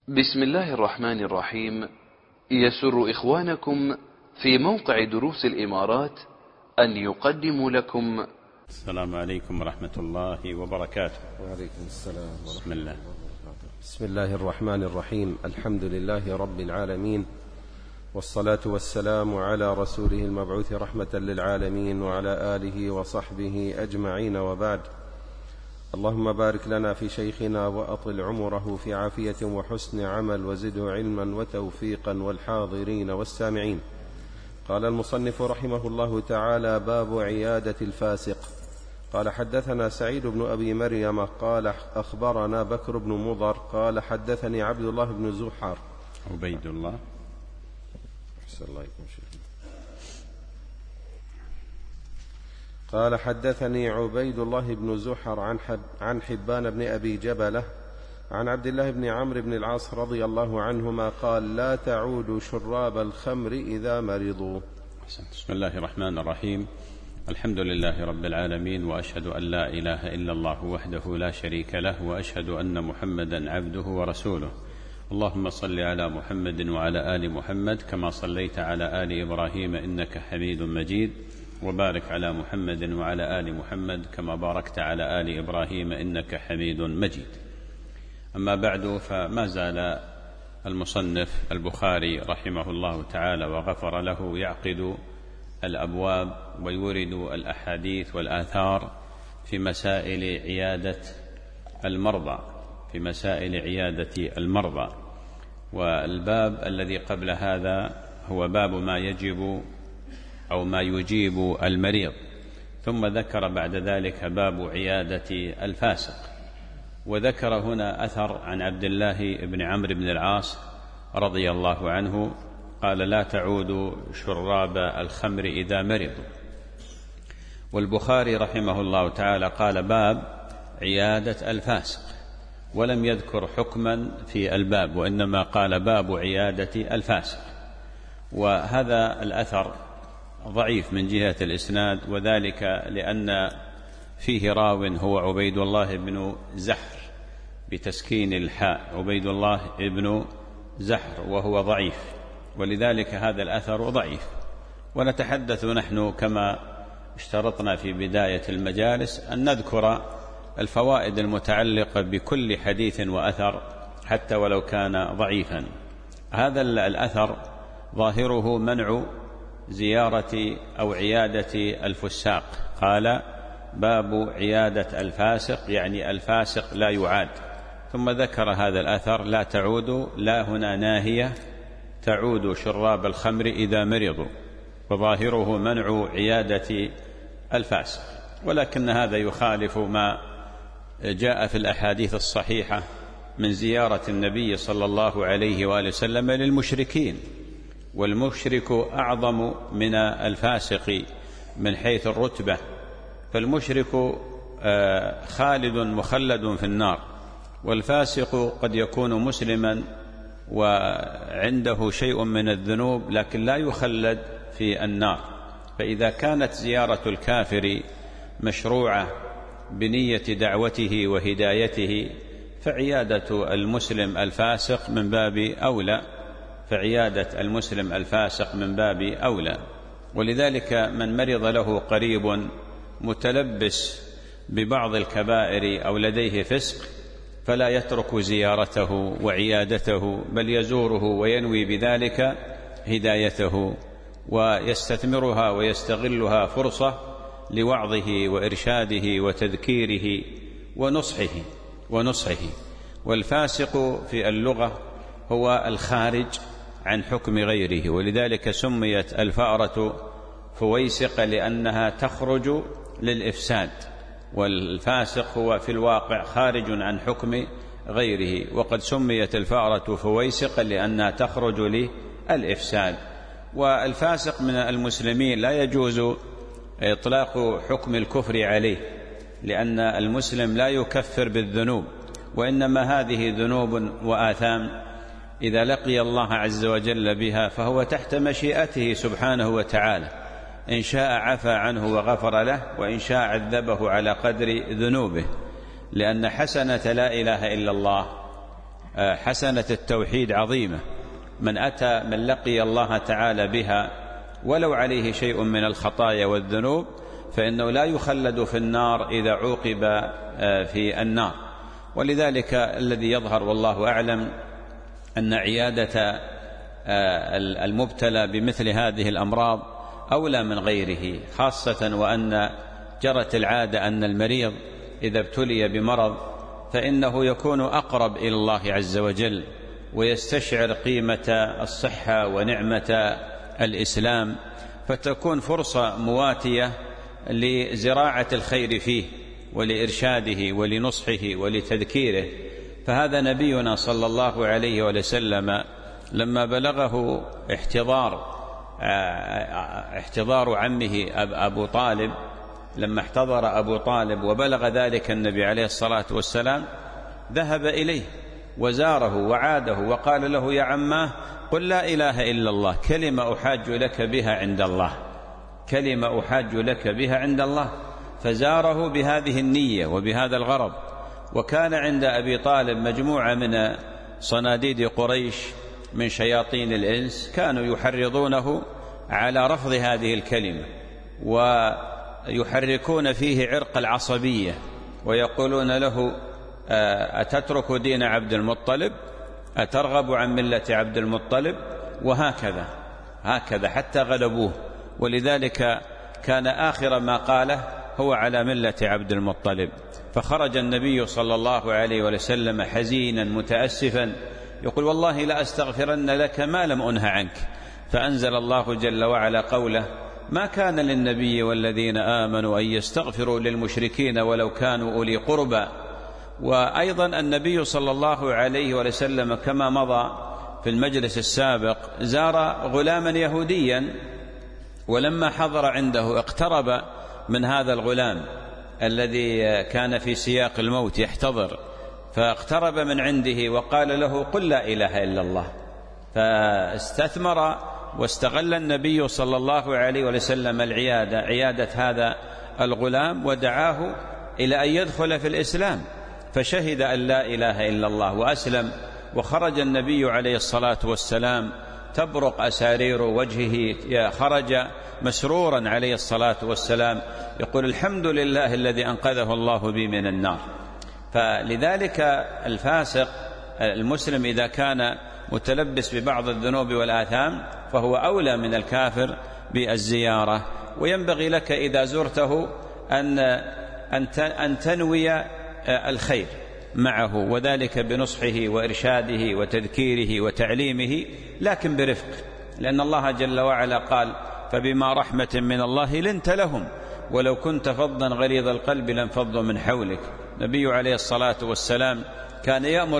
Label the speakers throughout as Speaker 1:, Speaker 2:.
Speaker 1: بسم الله الرحمن الرحيم. يسر إخوانكم في موقع دروس الإمارات أن يقدموا لكم.
Speaker 2: السلام عليكم ورحمة الله وبركاته.
Speaker 3: وعليكم السلام
Speaker 2: بسم الله.
Speaker 3: بسم الله الرحمن الرحيم. الحمد لله رب العالمين، والصلاة والسلام على رسوله المبعوث رحمة للعالمين وعلى آله وصحبه أجمعين، وبعد. اللهم بارك لنا في شيخنا وأطل عمره في عافية وحسن عمل، وزده علما وتوفيقا، والحاضرين والسامعين. قال المصنف رحمه الله تعالى: باب عيادة الفاسق. قال: حدثنا سعيد بن أبي مريم قال: أخبرنا بكر بن مضر قال: حدثني عبد الله بن زحر.
Speaker 2: عبيد الله.
Speaker 3: أحسن الله يكون شيخ. قال: حدثني عبيد الله بن زحر عن حبان بن أبي جبلة عن عبد الله بن عمرو بن العاص رضي الله عنهما قال: لا تعودوا شراب الخمر إذا مرضوا.
Speaker 2: بسم الله الرحمن الرحيم. الحمد لله رب العالمين، وأشهد أن لا إله إلا الله وحده لا شريك له، وأشهد أن محمدا عبده ورسوله. اللهم صل على محمد وعلى آل محمد كما صليت على آل إبراهيم إنك حميد مجيد، وبارك على محمد وعلى آل محمد كما باركت على آل إبراهيم إنك حميد مجيد. أما بعد، فما زال المصنف البخاري رحمه الله تعالى وغفر له يعقد الأبواب ويورد الأحاديث والآثار في مسائل عيادة المرضى. والباب الذي قبل هذا هو باب ما يجب أو ما يجيب المريض، ثم ذكر بعد ذلك باب عيادة الفاسق. وذكر هنا أثر عن عبد الله بن عمرو بن العاص رضي الله عنه قال: لا تعودوا شراب الخمر إذا مرضوا. والبخاري رحمه الله تعالى قال: باب عيادة الفاسق، ولم يذكر حكما في الباب، وإنما قال باب عيادة الفاسق. وهذا الأثر ضعيف من جهة الإسناد، وذلك لأن فيه راو هو عبيد الله بن زحر بتسكين الحاء، عبيد الله بن زحر، وهو ضعيف، ولذلك هذا الأثر ضعيف. ونتحدث نحن كما اشترطنا في بداية المجالس أن نذكر الفوائد المتعلقة بكل حديث وأثر حتى ولو كان ضعيفا. هذا الأثر ظاهره منع زيارة أو عيادة الفساق. قال: باب عيادة الفاسق، يعني الفاسق لا يعاد. ثم ذكر هذا الأثر: لا تعودوا، لا هنا ناهية، تعودوا شراب الخمر إذا مرضوا، وظاهره منع عيادة الفاسق. ولكن هذا يخالف ما جاء في الأحاديث الصحيحة من زيارة النبي صلى الله عليه وآله وسلم للمشركين، والمشرك أعظم من الفاسق من حيث الرتبة. فالمشرك خالد مخلد في النار، والفاسق قد يكون مسلما وعنده شيء من الذنوب لكن لا يخلد في النار. فإذا كانت زيارة الكافر مشروعة بنية دعوته وهدايته، فعيادة المسلم الفاسق من باب أولى. ولذلك من مرض له قريب متلبس ببعض الكبائر أو لديه فسق فلا يترك زيارته وعيادته، بل يزوره وينوي بذلك هدايته، ويستثمرها ويستغلها فرصة لوعظه وإرشاده وتذكيره ونصحه. والفاسق في اللغة هو الخارج عن حكم غيره، ولذلك سميت الفأرة فويسق لأنها تخرج للإفساد، والفاسق هو في الواقع خارج عن حكم غيره. وقد سميت الفأرة فويسق لأنها تخرج للإفساد. والفاسق من المسلمين لا يجوز إطلاق حكم الكفر عليه، لأن المسلم لا يكفر بالذنوب، وإنما هذه ذنوب وآثام إذا لقي الله عز وجل بها فهو تحت مشيئته سبحانه وتعالى، إن شاء عفى عنه وغفر له، وإن شاء عذبه على قدر ذنوبه. لأن حسنة لا إله إلا الله حسنة التوحيد عظيمة. من لقي الله تعالى بها ولو عليه شيء من الخطايا والذنوب فإنه لا يخلد في النار إذا عوقب في النار. ولذلك الذي يظهر والله أعلم أن عيادة المبتلى بمثل هذه الأمراض أولى من غيره، خاصة وأن جرت العادة أن المريض إذا ابتلي بمرض فإنه يكون أقرب إلى الله عز وجل ويستشعر قيمة الصحة ونعمة الإسلام، فتكون فرصة مواتية لزراعة الخير فيه ولإرشاده ولنصحه ولتذكيره. فهذا نبينا صلى الله عليه وسلم لما بلغه احتضار عمه أبو طالب، لما احتضر أبو طالب وبلغ ذلك النبي عليه الصلاة والسلام ذهب إليه وزاره وعاده وقال له: يا عماه قل لا إله إلا الله، كلمة أحاج لك بها عند الله، كلمة أحاج لك بها عند الله. فزاره بهذه النية وبهذا الغرض. وكان عند أبي طالب مجموعة من صناديد قريش من شياطين الإنس كانوا يحرضونه على رفض هذه الكلمة ويحركون فيه عرق العصبية ويقولون له: أتترك دين عبد المطلب؟ أترغب عن ملة عبد المطلب؟ وهكذا حتى غلبوه. ولذلك كان آخر ما قاله هو على ملة عبد المطلب. فخرج النبي صلى الله عليه وسلم حزينا متأسفا يقول: والله لا أستغفرن لك ما لم أنه عنك. فأنزل الله جل وعلا قوله: ما كان للنبي والذين آمنوا أن يستغفروا للمشركين ولو كانوا أولي قربى. وأيضا النبي صلى الله عليه وسلم كما مضى في المجلس السابق زار غلاما يهوديا، ولما حضر عنده اقترب من هذا الغلام الذي كان في سياق الموت يحتضر، فاقترب من عنده وقال له: قل لا إله إلا الله. فاستثمر واستغل النبي صلى الله عليه وسلم عيادة هذا الغلام ودعاه إلى أن يدخل في الإسلام، فشهد أن لا إله إلا الله وأسلم. وخرج النبي عليه الصلاة والسلام تبرق أسارير وجهه، خرج مسرورا عليه الصلاة والسلام يقول: الحمد لله الذي أنقذه الله بي من النار. فلذلك الفاسق المسلم إذا كان متلبس ببعض الذنوب والآثام فهو أولى من الكافر بالزيارة. وينبغي لك إذا زرته أن تنوي الخير معه، وذلك بنصحه وإرشاده وتذكيره وتعليمه، لكن برفق، لأن الله جل وعلا قال: فبما رحمة من الله لنت لهم ولو كنت فظا غليظ القلب لانفضوا من حولك. النبي عليه الصلاة والسلام كان يأمر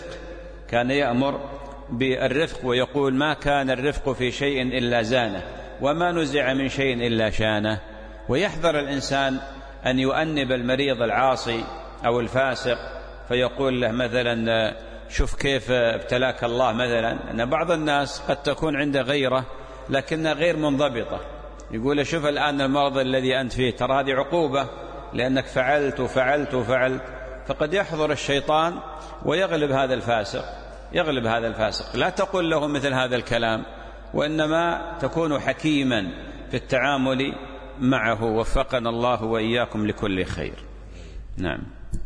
Speaker 2: بالرفق ويقول: ما كان الرفق في شيء إلا زانه وما نزع من شيء إلا شانه. ويحذر الإنسان أن يؤنب المريض العاصي أو الفاسق فيقول له مثلا: شوف كيف ابتلاك الله مثلا. أن بعض الناس قد تكون عنده غيرة لكنها غير منضبطة، يقول: شوف الآن المرض الذي أنت فيه، ترى هذه عقوبة لأنك فعلت وفعلت وفعلت. فقد يحضر الشيطان ويغلب هذا الفاسق. لا تقول له مثل هذا الكلام، وإنما تكون حكيما في التعامل معه. وفقنا الله وإياكم لكل خير. نعم.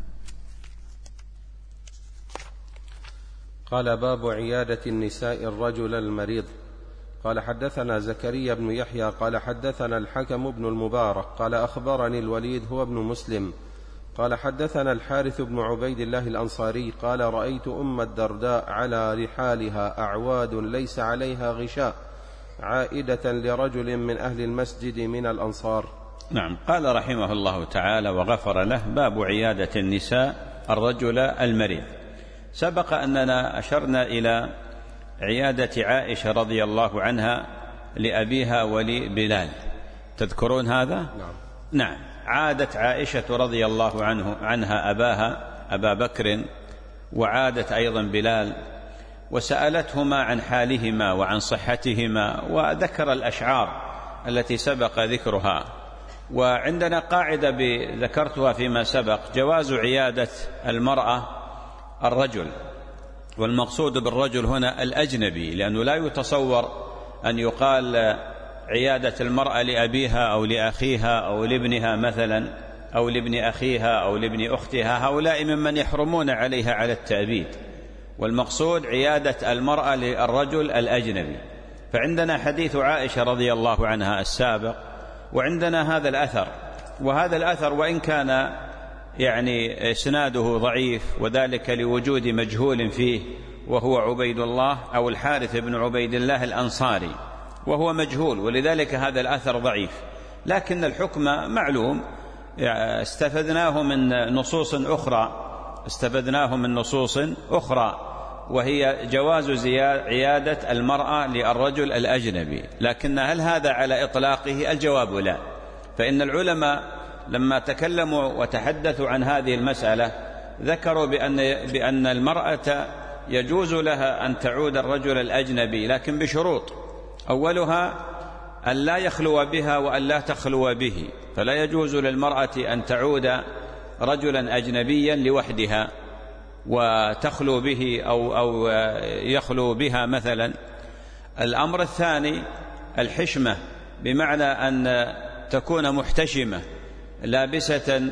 Speaker 3: قال: باب عيادة النساء الرجل المريض. قال: حدثنا زكريا بن يحيى قال: حدثنا الحكم بن المبارك قال: أخبرني الوليد هو ابن مسلم قال: حدثنا الحارث بن عبيد الله الأنصاري قال: رأيت أم الدرداء على رحالها أعواد ليس عليها غشاء عائدة لرجل من أهل المسجد من الأنصار.
Speaker 2: نعم. قال رحمه الله تعالى وغفر له: باب عيادة النساء الرجل المريض. سبق أننا أشرنا إلى عيادة عائشة رضي الله عنها لأبيها ولبلال، تذكرون هذا؟ نعم. عادت عائشة رضي الله عنها أبا بكر، وعادت أيضا بلال، وسألتهما عن حالهما وعن صحتهما، وذكر الأشعار التي سبق ذكرها. وعندنا قاعدة ذكرتها فيما سبق: جواز عيادة المرأة الرجل، والمقصود بالرجل هنا الأجنبي، لأنه لا يتصور أن يقال عيادة المرأة لأبيها أو لأخيها أو لابنها مثلا أو لابن أخيها أو لابن أختها، هؤلاء ممن يحرمون عليها على التأبيد، والمقصود عيادة المرأة للرجل الأجنبي. فعندنا حديث عائشة رضي الله عنها السابق، وعندنا هذا الأثر، وهذا الأثر وإن كان يعني إسناده ضعيف، وذلك لوجود مجهول فيه وهو عبيد الله أو الحارث بن عبيد الله الأنصاري، وهو مجهول، ولذلك هذا الأثر ضعيف. لكن الحكم معلوم، استفدناه من نصوص أخرى، وهي جواز عيادة المرأة للرجل الأجنبي. لكن هل هذا على إطلاقه؟ الجواب لا. فإن العلماء لما تكلموا وتحدثوا عن هذه المسألة ذكروا بأن المرأة يجوز لها أن تعود الرجل الأجنبي، لكن بشروط، أولها أن لا يخلو بها وأن لا تخلو به. فلا يجوز للمرأة أن تعود رجلا أجنبيا لوحدها وتخلو به أو يخلو بها مثلا. الأمر الثاني الحشمة، بمعنى أن تكون محتشمة لابسة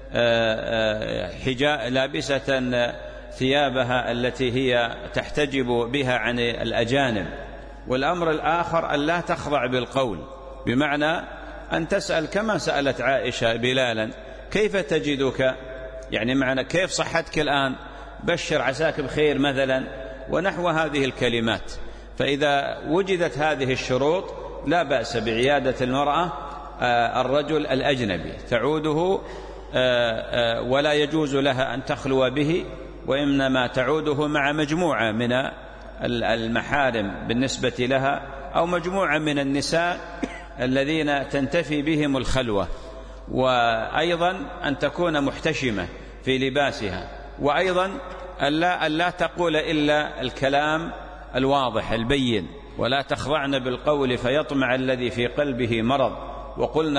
Speaker 2: ثيابها التي هي تحتجب بها عن الأجانب. والأمر الآخر أن لا تخضع بالقول، بمعنى أن تسأل كما سألت عائشة بلالا: كيف تجدك؟ يعني معنى كيف صحتك الآن؟ بشر، عساك بخير مثلا، ونحو هذه الكلمات. فإذا وجدت هذه الشروط لا بأس بعيادة المرأة الرجل الأجنبي، تعوده ولا يجوز لها أن تخلو به، وإنما تعوده مع مجموعة من المحارم بالنسبة لها، أو مجموعة من النساء الذين تنتفي بهم الخلوة. وأيضا أن تكون محتشمة في لباسها، وأيضا أن لا تقول إلا الكلام الواضح البين، ولا تخضعن بالقول فيطمع الذي في قلبه مرض، وقلن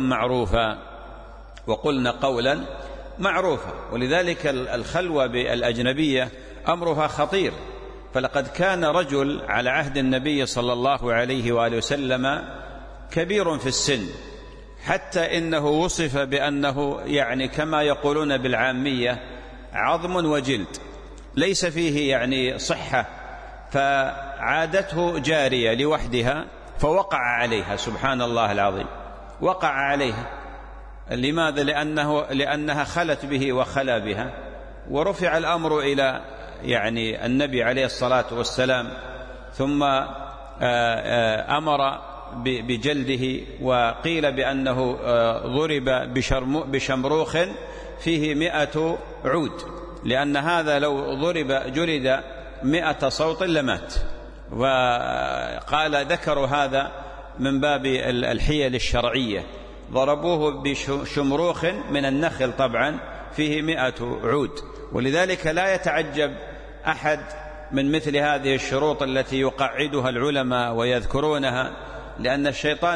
Speaker 2: قولا معروفا. ولذلك الخلوة بالأجنبية أمرها خطير. فلقد كان رجل على عهد النبي صلى الله عليه وآله وسلم كبير في السن، حتى إنه وصف بأنه يعني كما يقولون بالعامية عظم وجلد، ليس فيه يعني صحة. فعادته جارية لوحدها فوقع عليها، سبحان الله العظيم، وقع عليها. لماذا؟ لأنها خلت به وخلا بها. ورفع الأمر إلى يعني النبي عليه الصلاة والسلام، ثم أمر بجلده، وقيل بأنه ضرب بشمروخ فيه 100 عود، لأن هذا لو جلد 100 صوت لمات. وقال ذكروا هذا من باب الحيل الشرعية، ضربوه بشمروخ من النخل طبعا فيه 100 عود. ولذلك لا يتعجب أحد من مثل هذه الشروط التي يقعدها العلماء ويذكرونها، لأن الشيطان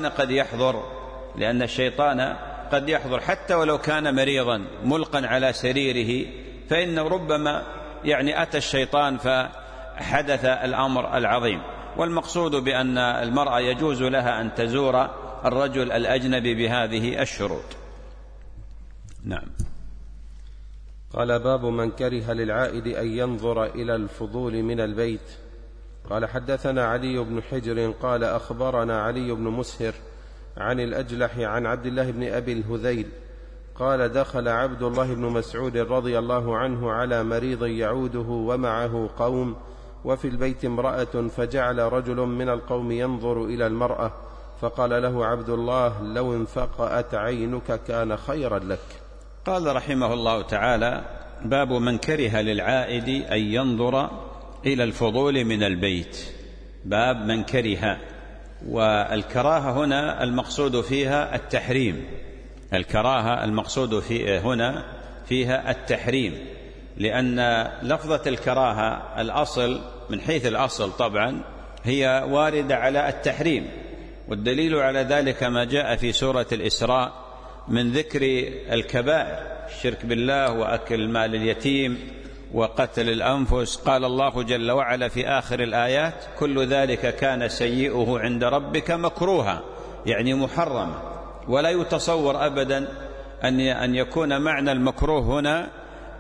Speaker 2: قد يحضر حتى ولو كان مريضا ملقا على سريره، فإنه ربما يعني أتى الشيطان فحدث الأمر العظيم. والمقصود بأن المرأة يجوز لها أن تزور الرجل الأجنبي بهذه الشروط. نعم.
Speaker 3: قال: باب من كره للعائد أن ينظر إلى الفضول من البيت. قال: حدثنا علي بن حجر قال: أخبرنا علي بن مسهر عن الأجلح عن عبد الله بن أبي الهذيل قال: دخل عبد الله بن مسعود رضي الله عنه على مريض يعوده ومعه قوم، وفي البيت امرأة، فجعل رجل من القوم ينظر إلى المرأة، فقال له عبد الله: لو انفقأت عينك كان خيرا لك.
Speaker 2: قال رحمه الله تعالى: باب من كره للعائد أن ينظر إلى الفضول من البيت. باب من كره، والكراهة هنا المقصود فيها التحريم. الكراهة المقصود هنا فيها التحريم، لأن لفظة الكراهة الأصل من حيث الأصل طبعا هي واردة على التحريم، والدليل على ذلك ما جاء في سورة الإسراء من ذكر الكبائر: الشرك بالله، وأكل مال اليتيم، وقتل الأنفس. قال الله جل وعلا في آخر الآيات: كل ذلك كان سيئه عند ربك مكروها، يعني محرم. ولا يتصور أبدا أن يكون معنى المكروه هنا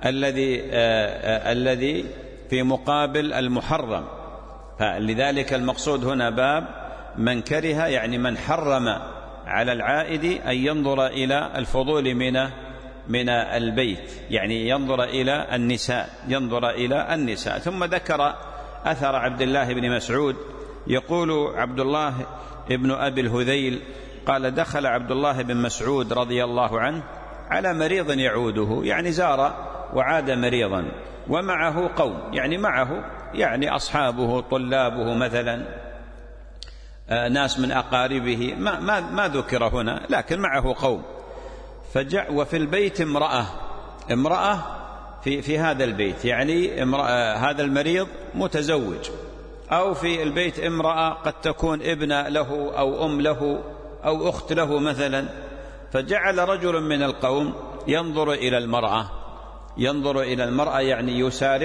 Speaker 2: الذي في مقابل المحرم. فلذلك المقصود هنا باب من كره، يعني من حرم على العائد أن ينظر إلى الفضول من البيت، يعني ينظر إلى النساء. ثم ذكر أثر عبد الله بن مسعود، يقول عبد الله ابن أبي الهذيل قال: دخل عبد الله بن مسعود رضي الله عنه على مريض يعوده، يعني زار وعاد مريضا، ومعه قوم، يعني معه يعني أصحابه طلابه مثلا، ناس من أقاربه، ما ذكر هنا، لكن معه قوم. وفي البيت امرأة في هذا البيت، يعني هذا المريض متزوج، أو في البيت امرأة قد تكون ابنة له أو أم له أو أخت له مثلا. فجعل رجل من القوم ينظر إلى المرأة، يعني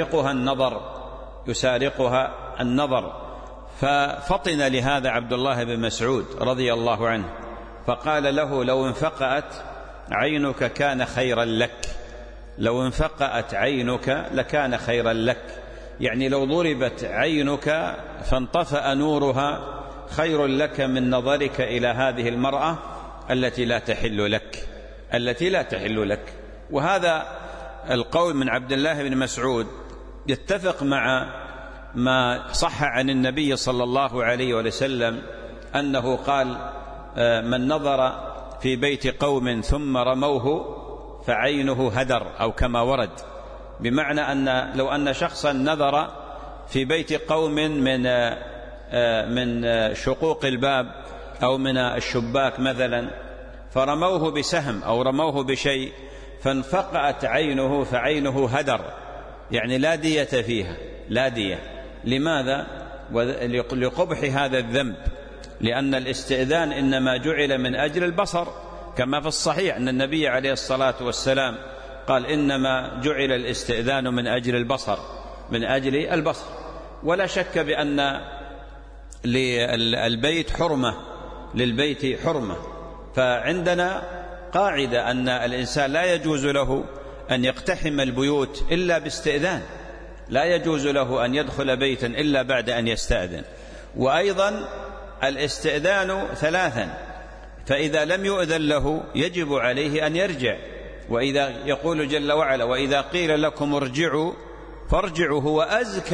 Speaker 2: يسارقها النظر. ففطن لهذا عبد الله بن مسعود رضي الله عنه، فقال له: لو انفقأت عينك كان خيرا لك، لو انفقأت عينك لكان خيرا لك، يعني لو ضربت عينك فانطفأ نورها خير لك من نظرك إلى هذه المرأة التي لا تحل لك. وهذا القول من عبد الله بن مسعود يتفق مع ما صح عن النبي صلى الله عليه وسلم أنه قال: من نظر في بيت قوم ثم رموه فعينه هدر، أو كما ورد، بمعنى أن لو أن شخصا نظر في بيت قوم من شقوق الباب أو من الشباك مثلا، فرموه بسهم أو رموه بشيء فانفقأت عينه فعينه هدر، يعني لا دية فيها، لا دية. لماذا؟ لقبح هذا الذنب، لأن الاستئذان إنما جعل من أجل البصر، كما في الصحيح أن النبي عليه الصلاة والسلام قال: إنما جعل الاستئذان من أجل البصر. ولا شك بأن للبيت حرمة. فعندنا قاعدة أن الإنسان لا يجوز له أن يقتحم البيوت إلا باستئذان، لا يجوز له أن يدخل بيتا إلا بعد أن يستأذن. وأيضا الاستئذان 3، فإذا لم يؤذن له يجب عليه أن يرجع. وإذا يقول جل وعلا: وإذا قيل لكم ارجعوا فارجعوا هو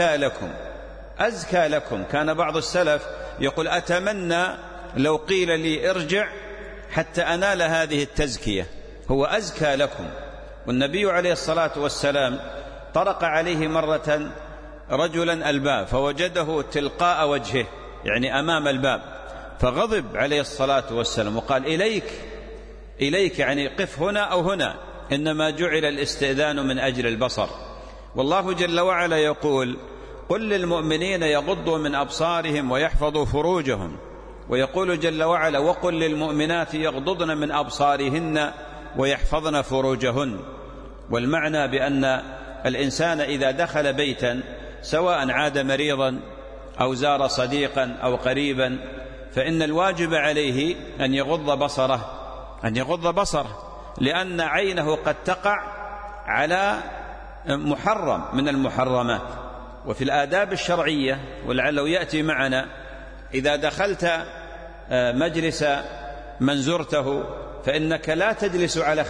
Speaker 2: أزكى لكم. كان بعض السلف يقول: أتمنى لو قيل لي ارجع حتى أنال هذه التزكية، هو أزكى لكم. والنبي عليه الصلاة والسلام طرق عليه مرة رجلا الباب فوجده تلقاء وجهه، يعني أمام الباب، فغضب عليه الصلاة والسلام وقال: إليك، يعني قف هنا أو هنا، إنما جعل الاستئذان من أجل البصر. والله جل وعلا يقول: قل للمؤمنين يغضوا من أبصارهم ويحفظوا فروجهم. ويقول جل وعلا: وقل للمؤمنات يغضضن من أبصارهن ويحفظن فروجهن. والمعنى بأن الإنسان إذا دخل بيتا، سواء عاد مريضا أو زار صديقا أو قريبا، فإن الواجب عليه أن يغض بصره، لأن عينه قد تقع على محرم من المحرمات. وفي الآداب الشرعية، ولعله يأتي معنا، إذا دخلت مجلس من زرته فإنك لا تجلس على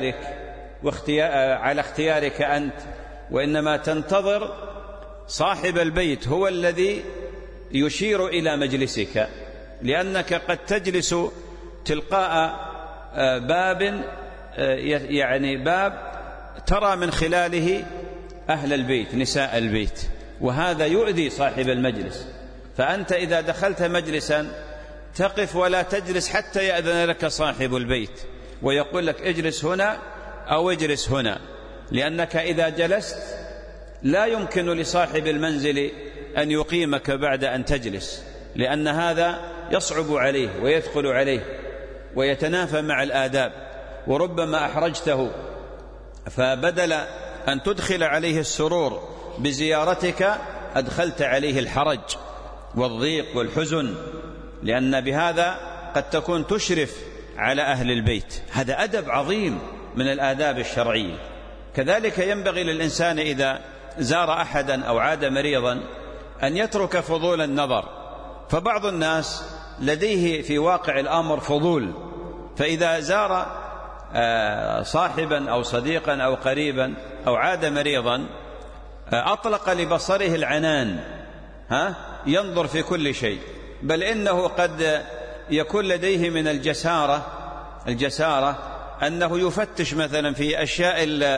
Speaker 2: اختيارك أنت، وإنما تنتظر صاحب البيت هو الذي يشير إلى مجلسك، لأنك قد تجلس تلقاء باب، يعني باب ترى من خلاله أهل البيت، نساء البيت، وهذا يؤذي صاحب المجلس. فأنت إذا دخلت مجلسا تقف ولا تجلس حتى يأذن لك صاحب البيت ويقول لك اجلس هنا أو اجلس هنا، لأنك إذا جلست لا يمكن لصاحب المنزل أن يقيمك بعد أن تجلس، لأن هذا يصعب عليه ويثقل عليه ويتنافى مع الآداب، وربما أحرجته، فبدل أن تدخل عليه السرور بزيارتك أدخلت عليه الحرج والضيق والحزن، لأن بهذا قد تكون تشرف على أهل البيت. هذا أدب عظيم من الآداب الشرعية. كذلك ينبغي للإنسان إذا زار أحدا أو عاد مريضا أن يترك فضول النظر، فبعض الناس لديه في واقع الأمر فضول، فإذا زار صاحبا أو صديقا أو قريبا أو عاد مريضا أطلق لبصره العنان، ينظر في كل شيء، بل إنه قد يكون لديه من الجسارة أنه يفتش مثلا في أشياء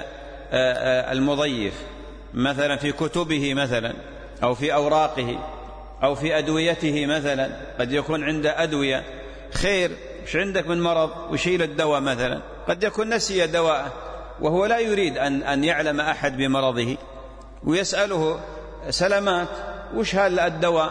Speaker 2: المضيف، مثلا في كتبه مثلا أو في أوراقه أو في أدويته مثلا، قد يكون عنده أدوية خير، مش عندك من مرض ويشيل الدواء مثلا، قد يكون نسي دواءه وهو لا يريد أن يعلم أحد بمرضه، ويسأله سلامات وش هذا الدواء،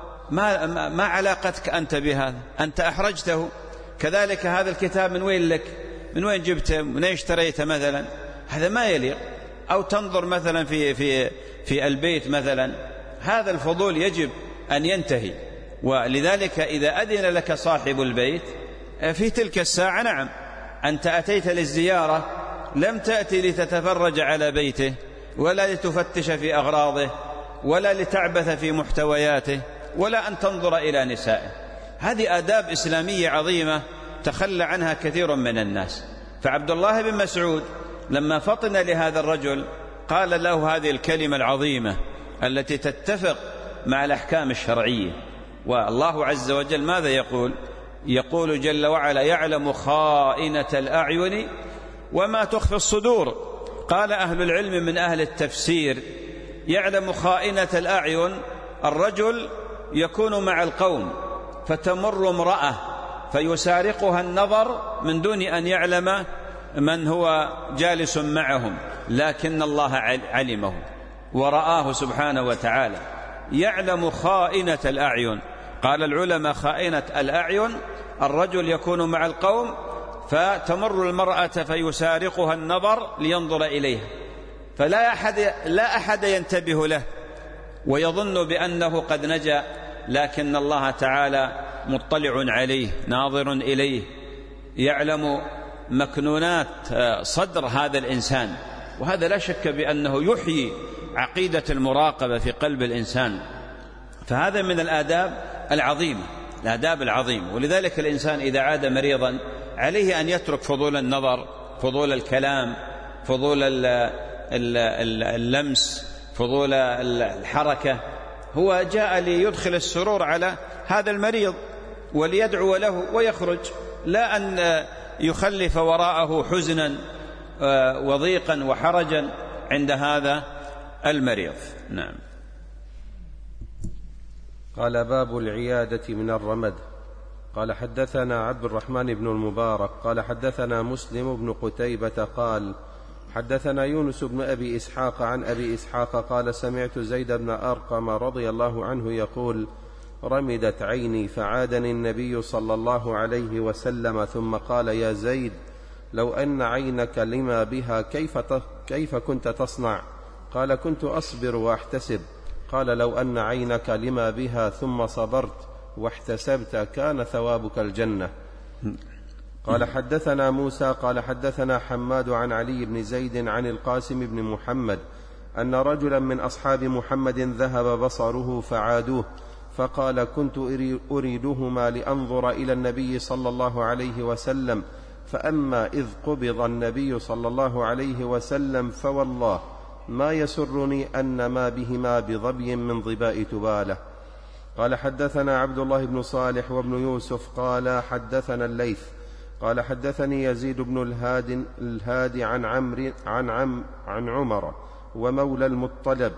Speaker 2: ما علاقتك أنت بهذا، أنت أحرجته. كذلك هذا الكتاب من وين لك، من وين جبته، من أين اشتريته مثلا، هذا ما يليق. أو تنظر مثلا في البيت مثلا، هذا الفضول يجب أن ينتهي. ولذلك إذا أذن لك صاحب البيت في تلك الساعة، نعم أنت أتيت للزيارة، لم تأتي لتتفرج على بيته ولا لتفتش في أغراضه ولا لتعبث في محتوياته ولا أن تنظر إلى نسائه. هذه آداب إسلامية عظيمة تخلى عنها كثير من الناس. فعبد الله بن مسعود لما فطن لهذا الرجل قال له هذه الكلمة العظيمة التي تتفق مع الأحكام الشرعية. والله عز وجل ماذا يقول؟ يقول جل وعلا: يعلم خائنة الأعين وما تخفي الصدور. قال أهل العلم من أهل التفسير: يعلم خائنة الأعين، الرجل يكون مع القوم فتمر امرأة فيسارقها النظر من دون أن يعلم من هو جالس معهم، لكن الله علمه ورآه سبحانه وتعالى. يعلم خائنة الأعين. قال العلماء: خائنة الأعين الرجل يكون مع القوم فتمر المرأة فيسارقها النظر لينظر إليها، لا أحد ينتبه له ويظن بأنه قد نجا، لكن الله تعالى مطلع عليه ناظر إليه، يعلم مكنونات صدر هذا الإنسان. وهذا لا شك بأنه يحيي عقيدة المراقبة في قلب الإنسان. فهذا من الآداب العظيمة. ولذلك الإنسان إذا عاد مريضا عليه أن يترك فضول النظر، فضول الكلام، فضول اللمس، فضول الحركة. هو جاء ليدخل السرور على هذا المريض وليدعو له ويخرج، لا أن يخلف وراءه حزنا وضيقا وحرجا عند هذا المريض. نعم.
Speaker 3: قال: باب العيادة من الرمد. قال: حدثنا عبد الرحمن بن المبارك قال: حدثنا مسلم بن قتيبة قال: حدثنا يونس بن أبي إسحاق عن أبي إسحاق قال: سمعت زيد بن أرقم رضي الله عنه يقول: رمدت عيني فعادني النبي صلى الله عليه وسلم ثم قال: يا زيد، لو أن عينك لما بها كيف كنت تصنع؟ قال: كنت أصبر وأحتسب. قال: لو أن عينك لما بها ثم صبرت واحتسبت كان ثوابك الجنة. قال: حدثنا موسى قال: حدثنا حماد عن علي بن زيد عن القاسم بن محمد أن رجلا من أصحاب محمد ذهب بصره فعادوه، فقال: كنت أريدهما لأنظر إلى النبي صلى الله عليه وسلم، فأما إذ قبض النبي صلى الله عليه وسلم فوالله ما يسرني أن ما بهما بظبي من ظباء تبالة. قال: حدثنا عبد الله بن صالح وابن يوسف قال: حدثنا الليث قال: حدثني يزيد بن الهادي عن عمر ومولى المطلب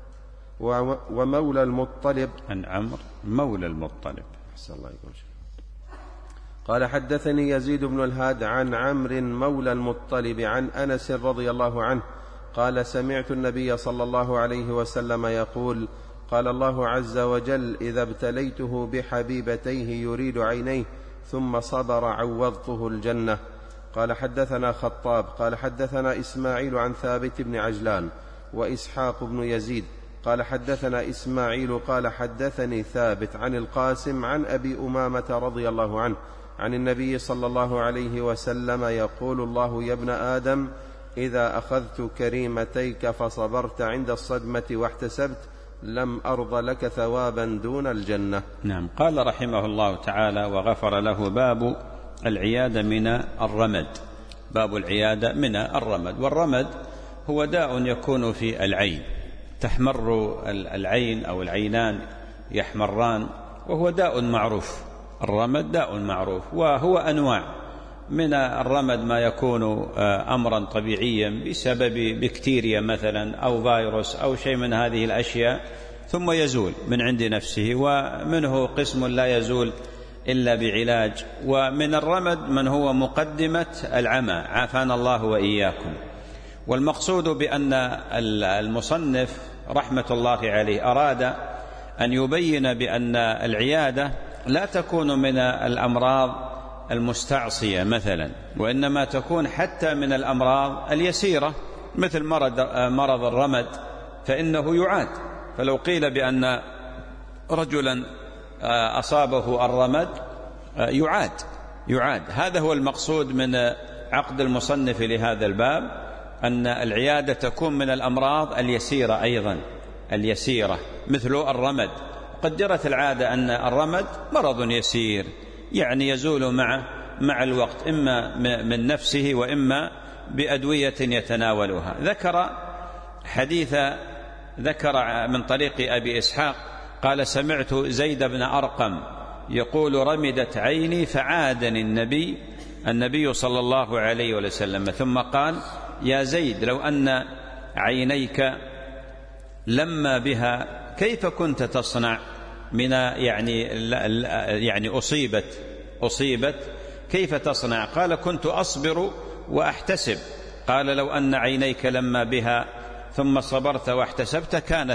Speaker 2: عن عمرو مولى المطلب.
Speaker 3: قال: حدثني يزيد بن الهاد عن عمرو مولى المطلب عن أنس رضي الله عنه قال: سمعت النبي صلى الله عليه وسلم يقول: قال الله عز وجل: إذا ابتليته بحبيبتيه يريد عينيه ثم صبر عوضته الجنة. قال حدثنا خطاب قال حدثنا إسماعيل عن ثابت بن عجلان وإسحاق بن يزيد قال حدثنا إسماعيل قال حدثني ثابت عن القاسم عن أبي أمامة رضي الله عنه عن النبي صلى الله عليه وسلم يقول: الله يا ابن آدم إذا أخذت كريمتيك فصبرت عند الصدمة واحتسبت لم أرض لك ثوابا دون الجنة.
Speaker 2: نعم. قال رحمه الله تعالى وغفر له: باب العيادة من الرمد. باب العيادة من الرمد. والرمد هو داء يكون في العين، تحمر العين أو العينان يحمران، وهو داء معروف. الرمد داء معروف، وهو أنواع. من الرمد ما يكون أمرا طبيعيا بسبب بكتيريا مثلا أو فيروس أو شيء من هذه الأشياء ثم يزول من عند نفسه، ومنه قسم لا يزول إلا بعلاج. ومن الرمد من هو مقدمة العمى، عافانا الله وإياكم. والمقصود بأن المصنف رحمة الله عليه أراد أن يبين بأن العيادة لا تكون من الأمراض المستعصية مثلا، وإنما تكون حتى من الأمراض اليسيرة، مثل مرض الرمد فإنه يعاد. فلو قيل بأن رجلا أصابه الرمد يعاد. هذا هو المقصود من عقد المصنف لهذا الباب، أن العيادة تكون من الأمراض اليسيرة أيضا، اليسيرة مثل الرمد. قد جرت العادة أن الرمد مرض يسير، يعني يزول مع الوقت، إما من نفسه وإما بأدوية يتناولها. ذكر من طريق أبي إسحاق قال: سمعت زيد بن أرقم يقول: رمدت عيني فعادني النبي صلى الله عليه وسلم، ثم قال: يا زيد لو أن عينيك لما بها كيف كنت تصنع من يعني أصيبت كيف تصنع؟ قال: كنت أصبر وأحتسب. قال: لو أن عينيك لما بها ثم صبرت واحتسبت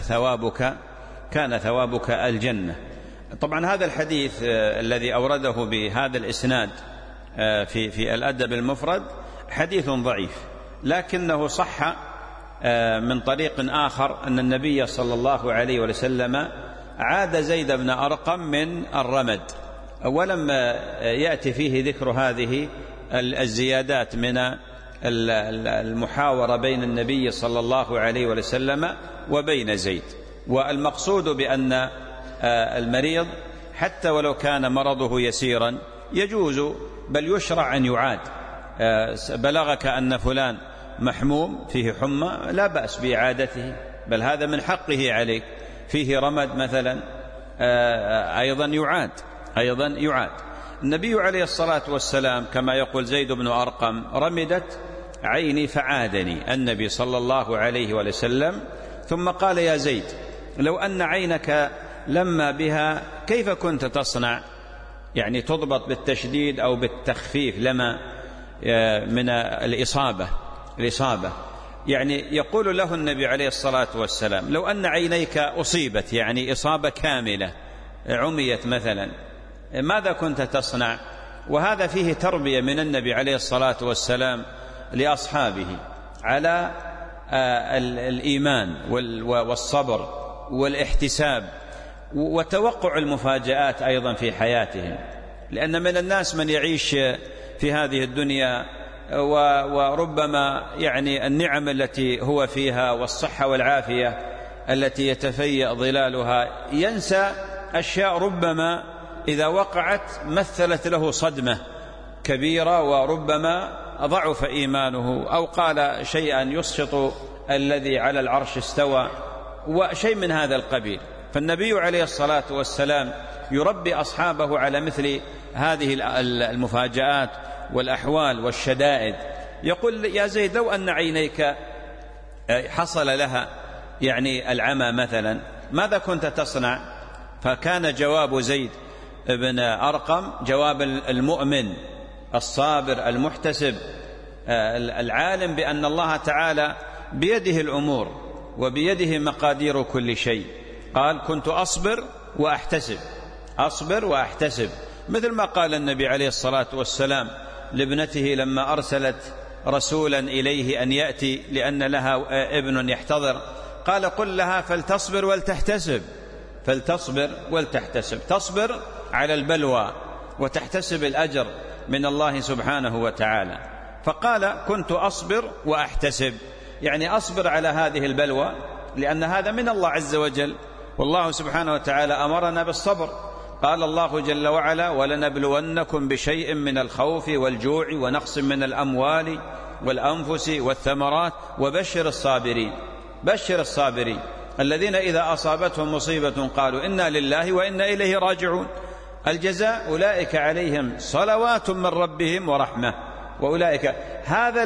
Speaker 2: كان ثوابك الجنة. طبعا هذا الحديث الذي أورده بهذا الإسناد في الأدب المفرد حديث ضعيف، لكنه صح من طريق آخر أن النبي صلى الله عليه وسلم عاد زيد بن أرقم من الرمد، ولم يأتي فيه ذكر هذه الزيادات من المحاورة بين النبي صلى الله عليه وسلم وبين زيد. والمقصود بأن المريض حتى ولو كان مرضه يسيرا يجوز بل يشرع أن يعاد. بلغك أن فلان محموم فيه حمى، لا بأس بإعادته، بل هذا من حقه عليك. فيه رمد مثلا أيضا يعاد. النبي عليه الصلاة والسلام كما يقول زيد بن أرقم: رمدت عيني فعادني النبي صلى الله عليه وسلم، ثم قال: يا زيد لو أن عينك لما بها كيف كنت تصنع؟ يعني تضبط بالتشديد أو بالتخفيف لما من الإصابة. يعني يقول له النبي عليه الصلاة والسلام: لو أن عينيك أصيبت، يعني إصابة كاملة، عميت مثلا، ماذا كنت تصنع؟ وهذا فيه تربية من النبي عليه الصلاة والسلام لأصحابه على الإيمان والصبر والاحتساب وتوقع المفاجآت أيضا في حياتهم. لأن من الناس من يعيش في هذه الدنيا وربما يعني النعم التي هو فيها والصحة والعافية التي يتفيأ ظلالها ينسى أشياء ربما إذا وقعت مثلت له صدمة كبيرة، وربما ضعف إيمانه أو قال شيئا يسقط الذي على العرش استوى وشيء من هذا القبيل. فالنبي عليه الصلاة والسلام يربي أصحابه على مثل هذه المفاجآت والأحوال والشدائد. يقول: يا زيد لو أن عينيك حصل لها يعني العمى مثلا، ماذا كنت تصنع؟ فكان جواب زيد بن أرقم جواب المؤمن الصابر المحتسب العالم بأن الله تعالى بيده الأمور وبيده مقادير كل شيء. قال: كنت أصبر وأحتسب، مثل ما قال النبي عليه الصلاة والسلام لابنته لما أرسلت رسولا إليه أن يأتي لأن لها ابن يحتضر، قال قل لها فلتصبر ولتحتسب، فلتصبر ولتحتسب، تصبر على البلوى وتحتسب الأجر من الله سبحانه وتعالى. فقال كنت أصبر وأحتسب، يعني أصبر على هذه البلوى لأن هذا من الله عز وجل، والله سبحانه وتعالى أمرنا بالصبر. قال الله جل وعلا ولنبلونكم بشيء من الخوف والجوع ونقص من الأموال والأنفس والثمرات وبشر الصابرين. بشر الصابرين الذين إذا أصابتهم مصيبة قالوا إنا لله وإنا إليه راجعون. الجزاء أولئك عليهم صلوات من ربهم ورحمة، وأولئك هذا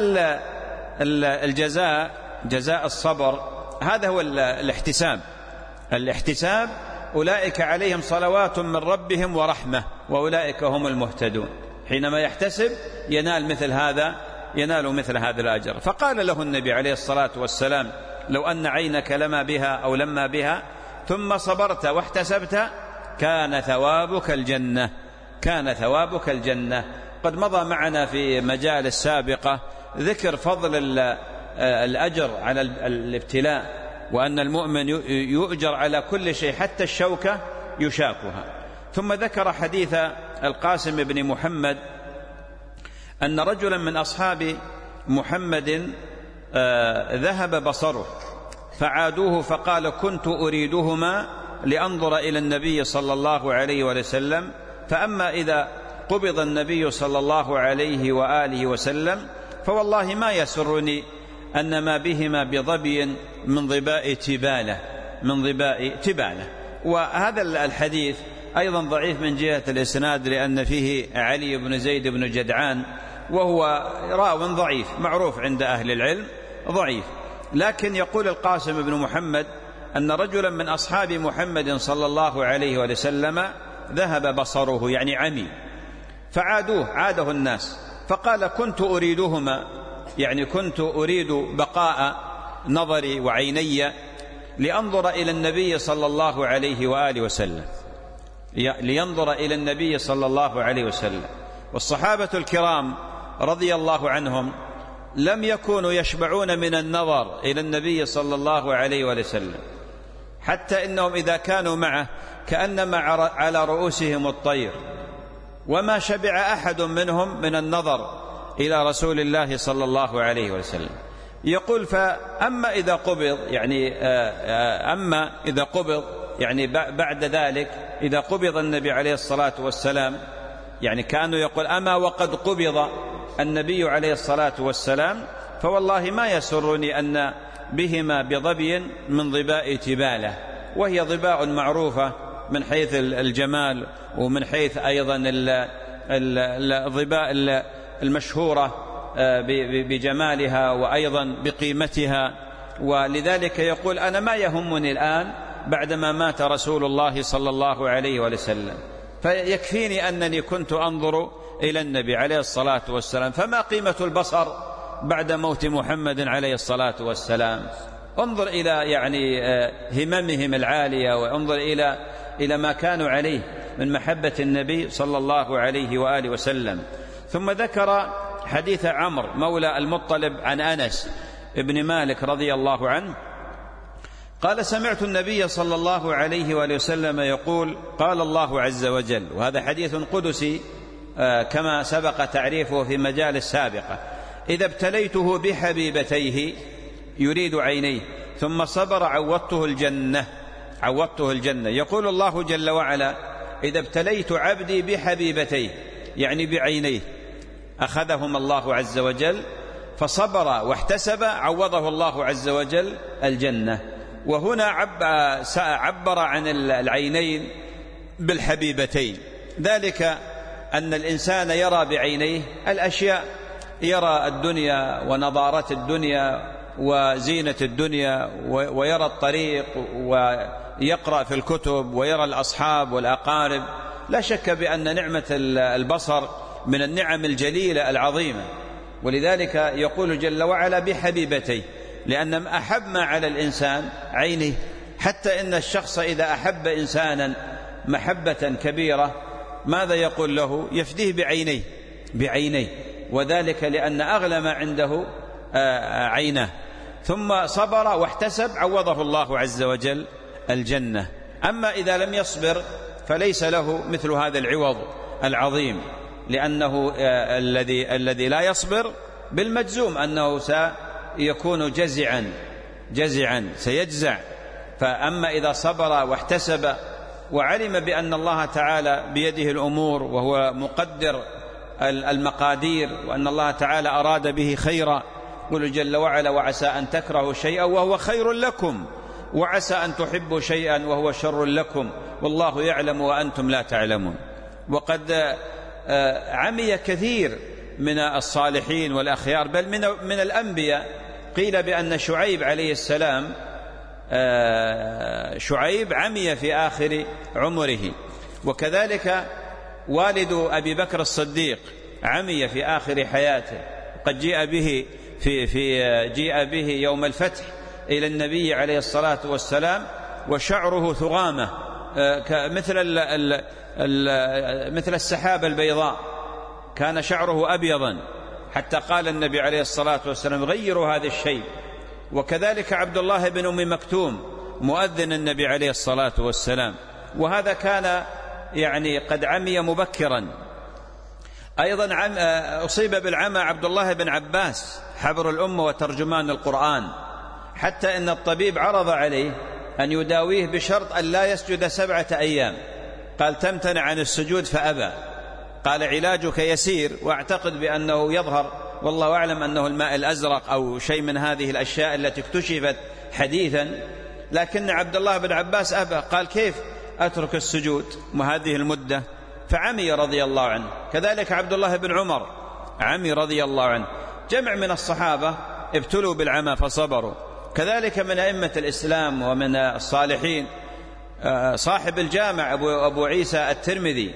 Speaker 2: الجزاء، جزاء الصبر، هذا هو الاحتساب. الاحتساب أولئك عليهم صلوات من ربهم ورحمة وأولئك هم المهتدون. حينما يحتسب ينال مثل هذا، ينال مثل هذا الأجر. فقال له النبي عليه الصلاة والسلام لو أن عينك لما بها أو لما بها ثم صبرت واحتسبت كان ثوابك الجنة، كان ثوابك الجنة. قد مضى معنا في مجالس سابقة ذكر فضل الأجر على الابتلاء، وأن المؤمن يؤجر على كل شيء حتى الشوكة يشاكها. ثم ذكر حديث القاسم بن محمد أن رجلا من أصحاب محمد ذهب بصره فعادوه فقال كنت أريدهما لأنظر إلى النبي صلى الله عليه وسلم، فأما إذا قبض النبي صلى الله عليه وآله وسلم فوالله ما يسرني أن ما بهما بظبي من ظباء تبالة، من ظباء تبالة. وهذا الحديث أيضا ضعيف من جهة الإسناد لأن فيه علي بن زيد بن جدعان وهو راو ضعيف معروف عند أهل العلم ضعيف. لكن يقول القاسم بن محمد أن رجلا من أصحاب محمد صلى الله عليه وسلم ذهب بصره يعني عمي، فعادوه، عاده الناس، فقال كنت أريدهما، يعني كنت أريد بقاء نظري وعيني لأنظر إلى النبي صلى الله عليه وآله وسلم، لينظر إلى النبي صلى الله عليه وسلم. والصحابة الكرام رضي الله عنهم لم يكونوا يشبعون من النظر إلى النبي صلى الله عليه وسلم، حتى إنهم إذا كانوا معه كأنما على رؤوسهم الطير، وما شبع أحد منهم من النظر إلى رسول الله صلى الله عليه وسلم. يقول فأما إذا قبض، يعني أما إذا قبض، يعني بعد ذلك إذا قبض النبي عليه الصلاة والسلام، يعني كأنه يقول أما وقد قبض النبي عليه الصلاة والسلام فوالله ما يسرني أن بهما بظبي من ظباء تبالة، وهي ظباء معروفة من حيث الجمال ومن حيث أيضا الظباء المشهورة بجمالها وأيضا بقيمتها. ولذلك يقول أنا ما يهمني الآن بعدما مات رسول الله صلى الله عليه وسلم، فيكفيني أنني كنت أنظر إلى النبي عليه الصلاة والسلام، فما قيمة البصر بعد موت محمد عليه الصلاة والسلام. انظر إلى يعني هممهم العالية، وانظر إلى ما كانوا عليه من محبة النبي صلى الله عليه وآله وسلم. ثم ذكر حديث عمرو مولى المطلب عن أنس ابن مالك رضي الله عنه قال سمعت النبي صلى الله عليه وآله وسلم يقول قال الله عز وجل، وهذا حديث قدسي كما سبق تعريفه في مجالس سابقة، إذا ابتليته بحبيبتيه يريد عينيه ثم صبر عوضته الجنة، عوضته الجنة. يقول الله جل وعلا إذا ابتليت عبدي بحبيبتيه يعني بعينيه أخذهم الله عز وجل، فصبر واحتسب عوضه الله عز وجل الجنة. وهنا عبر عن العينين بالحبيبتين، ذلك أن الإنسان يرى بعينيه الأشياء، يرى الدنيا ونضارة الدنيا وزينة الدنيا، ويرى الطريق ويقرأ في الكتب ويرى الأصحاب والأقارب. لا شك بأن نعمة البصر من النعم الجليلة العظيمة، ولذلك يقول جل وعلا بحبيبتيه، لأن أحب ما على الإنسان عينه، حتى إن الشخص إذا أحب إنسانا محبة كبيرة ماذا يقول له؟ يفديه بعينيه، بعينيه. وذلك لأن أغلى ما عنده عينه، ثم صبر واحتسب عوضه الله عز وجل الجنة. أما إذا لم يصبر فليس له مثل هذا العوض العظيم، لأنه الذي لا يصبر بالمجزوم أنه سيكون جزعا سيجزع. فأما إذا صبر واحتسب وعلم بأن الله تعالى بيده الأمور وهو مقدر المقادير، وأن الله تعالى أراد به خيرا، قل جل وعلا: وعسى أن تكرهوا شيئا وهو خير لكم، وعسى أن تحبوا شيئا وهو شر لكم، والله يعلم وأنتم لا تعلمون. وقد عمي كثير من الصالحين والأخيار، بل من الأنبياء. قيل بأن شعيب عليه السلام شعيب عمي في آخر عمره، وكذلك والد أبي بكر الصديق عمي في آخر حياته، قد جيء به يوم الفتح إلى النبي عليه الصلاة والسلام وشعره ثغامة مثل السحابة البيضاء، كان شعره أبيضا، حتى قال النبي عليه الصلاة والسلام: غيروا هذا الشيء. وكذلك عبد الله بن أم مكتوم مؤذن النبي عليه الصلاة والسلام، وهذا كان قد عمي مبكرا. أيضا أصيب بالعمى عبد الله بن عباس حبر الأمة وترجمان القرآن، حتى إن الطبيب عرض عليه أن يداويه بشرط أن لا يسجد 7 أيام، قال: تمتنع عن السجود، فأبى. قال: علاجك يسير، وأعتقد بأنه يظهر والله أعلم أنه الماء الأزرق أو شيء من هذه الأشياء التي اكتشفت حديثا. لكن عبد الله بن عباس أبى، قال: كيف أترك السجود وهذه المدة؟ فعمي رضي الله عنه. كذلك عبد الله بن عمر عمي رضي الله عنه. جمع من الصحابة ابتلوا بالعمى فصبروا. كذلك من أئمة الإسلام ومن الصالحين صاحب الجامع أبو عيسى الترمذي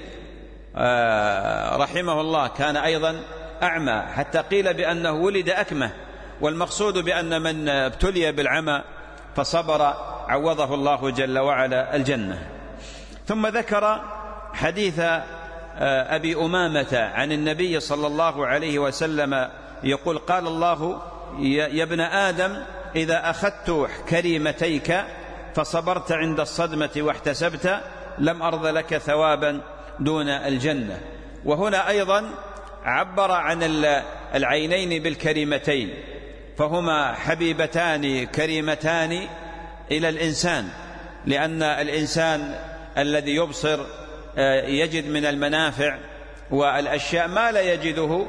Speaker 2: رحمه الله، كان أيضا أعمى، حتى قيل بأنه ولد أكمه. والمقصود بأن من ابتلي بالعمى فصبر عوضه الله جل وعلا الجنة. ثم ذكر حديث أبي أمامة عن النبي صلى الله عليه وسلم يقول: قال الله: يا ابن آدم، إذا أخذت كريمتيك فصبرت عند الصدمة واحتسبت لم أرض لك ثوابا دون الجنة. وهنا أيضا عبر عن العينين بالكريمتين، فهما حبيبتان كريمتان إلى الإنسان، لأن الإنسان الذي يبصر يجد من المنافع والأشياء ما لا يجده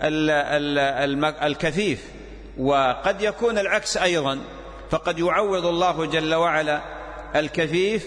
Speaker 2: الكفيف. وقد يكون العكس أيضا، فقد يعوض الله جل وعلا الكفيف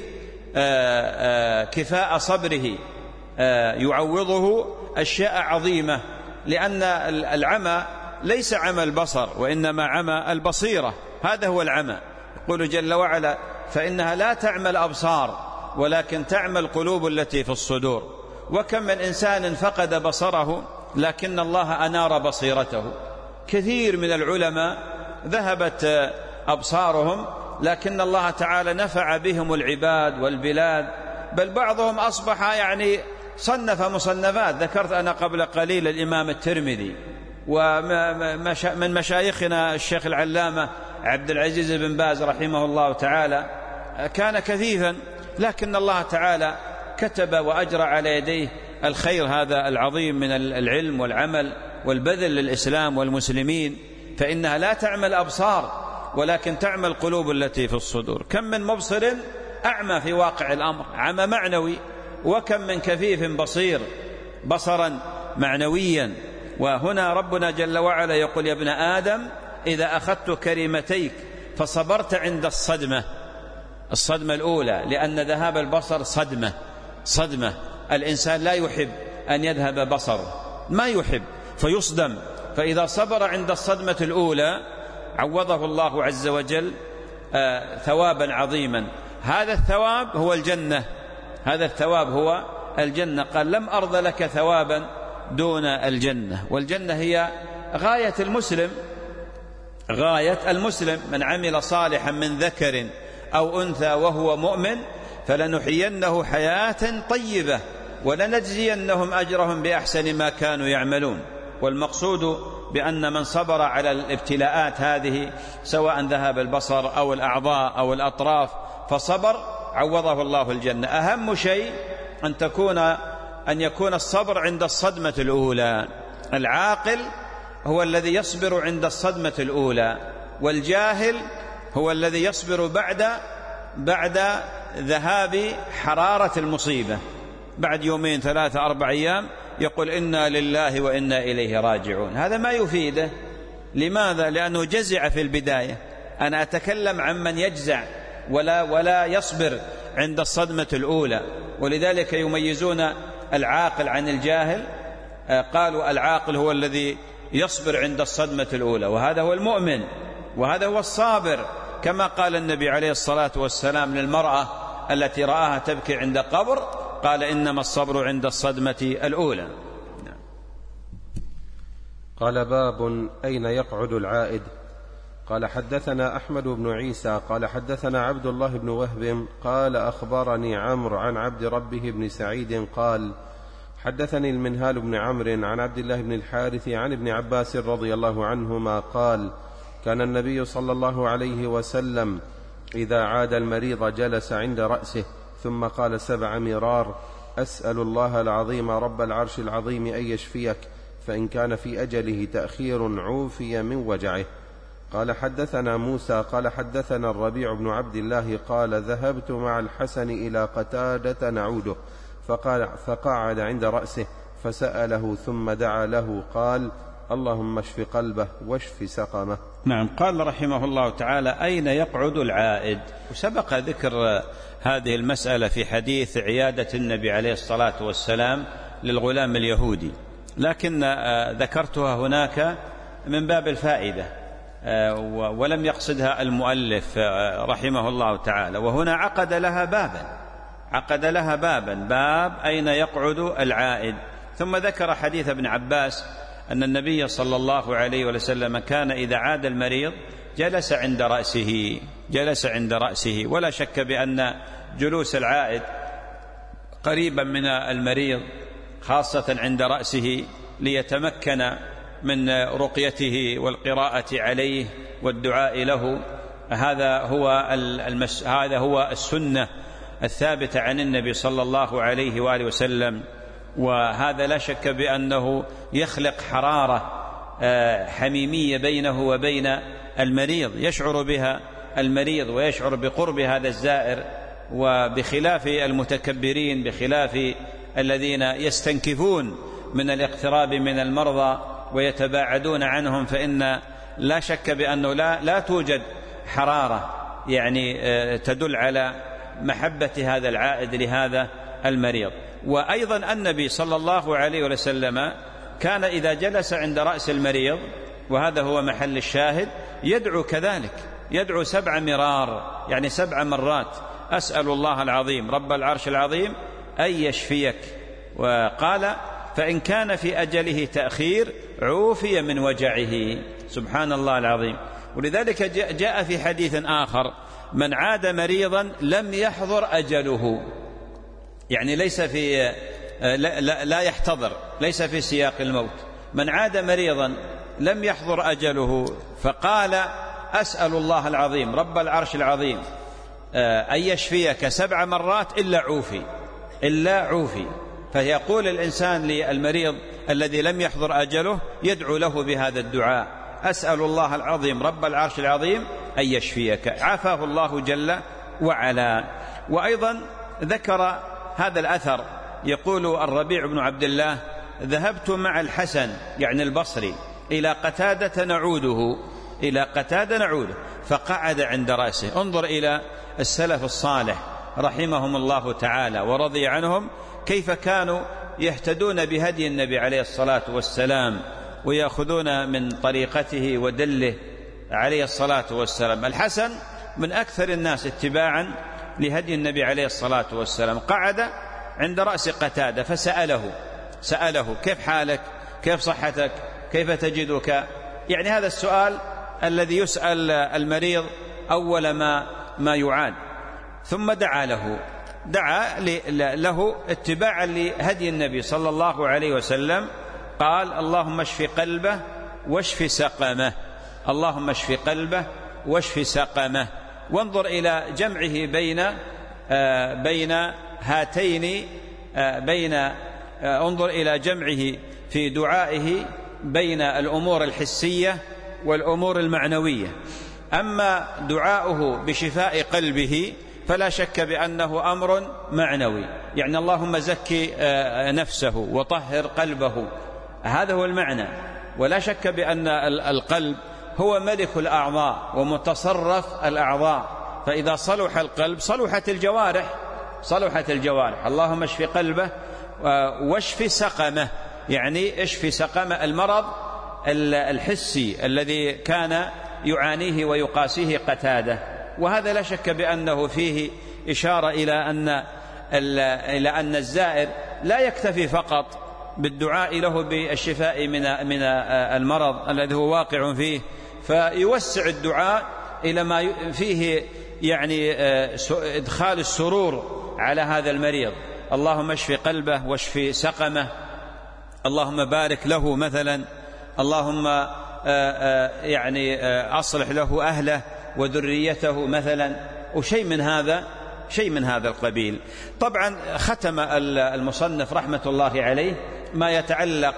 Speaker 2: كفاء صبره، يعوضه أشياء عظيمة، لأن العمى ليس عمى البصر وإنما عمى البصيرة، هذا هو العمى. يقول جل وعلا: فإنها لا تعمى الأبصار ولكن تعمى القلوب التي في الصدور. وكم من إنسان فقد بصره لكن الله أنار بصيرته. كثير من العلماء ذهبت أبصارهم لكن الله تعالى نفع بهم العباد والبلاد، بل بعضهم أصبح صنف مصنفات. ذكرت أنا قبل قليل الإمام الترمذي، ومن مشايخنا الشيخ العلامة عبد العزيز بن باز رحمه الله تعالى، كان كثيفا لكن الله تعالى كتب وأجرى على يديه الخير هذا العظيم من العلم والعمل والبذل للإسلام والمسلمين. فإنها لا تعمى الأبصار ولكن تعمى القلوب التي في الصدور. كم من مبصر أعمى في واقع الأمر، عمى معنوي، وكم من كفيف بصير بصرا معنويا. وهنا ربنا جل وعلا يقول: يا ابن آدم، إذا أخذت كريمتيك فصبرت عند الصدمة الأولى، لأن ذهاب البصر صدمة. الإنسان لا يحب أن يذهب بصره، ما يحب فيصدم. فإذا صبر عند الصدمة الأولى عوضه الله عز وجل ثوابا عظيما. هذا الثواب هو الجنة. قال: لم أرض لك ثوابا دون الجنة. والجنة هي غاية المسلم. من عمل صالحا من ذكر أو أنثى وهو مؤمن فلنحيينه حياة طيبة ولنجزينهم أجرهم بأحسن ما كانوا يعملون. والمقصود بأن من صبر على الابتلاءات هذه سواء ذهب البصر أو الأعضاء أو الأطراف فصبر عوضه الله الجنة. أهم شيء أن يكون الصبر عند الصدمة الأولى. العاقل هو الذي يصبر عند الصدمة الأولى، والجاهل هو الذي يصبر بعد ذهاب حرارة المصيبة، بعد يومين 3 4 أيام يقول إنا لله وإنا إليه راجعون. هذا ما يفيده. لماذا؟ لأنه جزع في البداية. أنا أتكلم عن من يجزع ولا يصبر عند الصدمة الأولى. ولذلك يميزون العاقل عن الجاهل، قالوا العاقل هو الذي يصبر عند الصدمة الأولى، وهذا هو المؤمن وهذا هو الصابر، كما قال النبي عليه الصلاة والسلام للمرأة التي رآها تبكي عند قبر، قال إنما الصبر عند الصدمة الأولى.
Speaker 3: قال باب أين يقعد العائد. قال حدثنا أحمد بن عيسى قال حدثنا عبد الله بن وهب قال أخبرني عمرو عن عبد ربه بن سعيد قال حدثني المنهال بن عمرو عن عبد الله بن الحارث عن ابن عباس رضي الله عنهما قال كان النبي صلى الله عليه وسلم إذا عاد المريض جلس عند رأسه ثم قال 7 مرار أسأل الله العظيم رب العرش العظيم أن يشفيك، فإن كان في أجله تأخير عوفي من وجعه. قال حدثنا موسى قال حدثنا الربيع بن عبد الله قال ذهبت مع الحسن إلى قتادة نعوده فقعد عند رأسه فسأله ثم دعا له قال اللهم اشف قلبه واشف سقمه.
Speaker 2: نعم. قال رحمه الله تعالى أين يقعد العائد. وسبق ذكر هذه المسألة في حديث عيادة النبي عليه الصلاة والسلام للغلام اليهودي، لكن ذكرتها هناك من باب الفائدة ولم يقصدها المؤلف رحمه الله تعالى. وهنا عقد لها بابا باب أين يقعد العائد. ثم ذكر حديث ابن عباس أن النبي صلى الله عليه وسلم كان إذا عاد المريض جلس عند رأسه. ولا شك بأن جلوس العائد قريبا من المريض خاصة عند رأسه ليتمكن من رقيته والقراءة عليه والدعاء له، هذا هو السنة الثابتة عن النبي صلى الله عليه وآله وسلم. وهذا لا شك بأنه يخلق حرارة حميمية بينه وبين المريض يشعر بها المريض ويشعر بقرب هذا الزائر. وبخلاف المتكبرين، بخلاف الذين يستنكفون من الاقتراب من المرضى ويتباعدون عنهم، فإن لا شك بأنه لا توجد حرارة يعني تدل على محبة هذا العائد لهذا المريض. وأيضا النبي صلى الله عليه وسلم كان إذا جلس عند رأس المريض، وهذا هو محل الشاهد، يدعو كذلك، يدعو 7 مرار يعني 7 مرات أسأل الله العظيم رب العرش العظيم أن يشفيك. وقال فإن كان في أجله تأخير عوفي من وجعه. سبحان الله العظيم. ولذلك جاء في حديث آخر من عاد مريضا لم يحضر أجله، يعني ليس في لا يحتضر، ليس في سياق الموت. من عاد مريضا لم يحضر أجله فقال أسأل الله العظيم رب العرش العظيم أن يشفيك 7 مرات إلا عوفي. فيقول الإنسان للمريض الذي لم يحضر أجله يدعو له بهذا الدعاء أسأل الله العظيم رب العرش العظيم أن يشفيك، عافاه الله جل وعلا. وأيضا ذكر هذا الأثر، يقول الربيع بن عبد الله ذهبت مع الحسن يعني البصري إلى قتادة نعوده فقعد عند رأسه. انظر إلى السلف الصالح رحمهم الله تعالى ورضي عنهم كيف كانوا يهتدون بهدي النبي عليه الصلاة والسلام ويأخذون من طريقته ودله عليه الصلاة والسلام. الحسن من أكثر الناس اتباعا لهدي النبي عليه الصلاة والسلام، قعد عند رأس قتادة فسأله كيف حالك، كيف صحتك، كيف تجدك، يعني هذا السؤال الذي يسأل المريض أول ما يعاد. ثم دعا له اتباعا لهدي النبي صلى الله عليه وسلم قال اللهم اشف قلبه واشف سقمه، اللهم اشف قلبه واشف سقمه. وانظر إلى جمعه بين هاتين انظر إلى جمعه في دعائه بين الأمور الحسية والأمور المعنوية. أما دعاؤه بشفاء قلبه فلا شك بأنه أمر معنوي، يعني اللهم زكي نفسه وطهر قلبه، هذا هو المعنى. ولا شك بأن القلب هو ملك الأعضاء ومتصرف الأعضاء، فإذا صلح القلب صلحت الجوارح. اللهم اشف قلبه واشف سقمه، يعني اشف سقم المرض الحسي الذي كان يعانيه ويقاسيه قتادة. وهذا لا شك بأنه فيه إشارة إلى أن الزائر لا يكتفي فقط بالدعاء له بالشفاء من المرض الذي هو واقع فيه، فيوسع الدعاء إلى ما فيه يعني إدخال السرور على هذا المريض. اللهم اشف قلبه واشف سقمه، اللهم بارك له مثلا، اللهم يعني أصلح له أهله وذريته مثلا، وشيء من هذا القبيل. طبعا ختم المصنف رحمة الله عليه ما يتعلق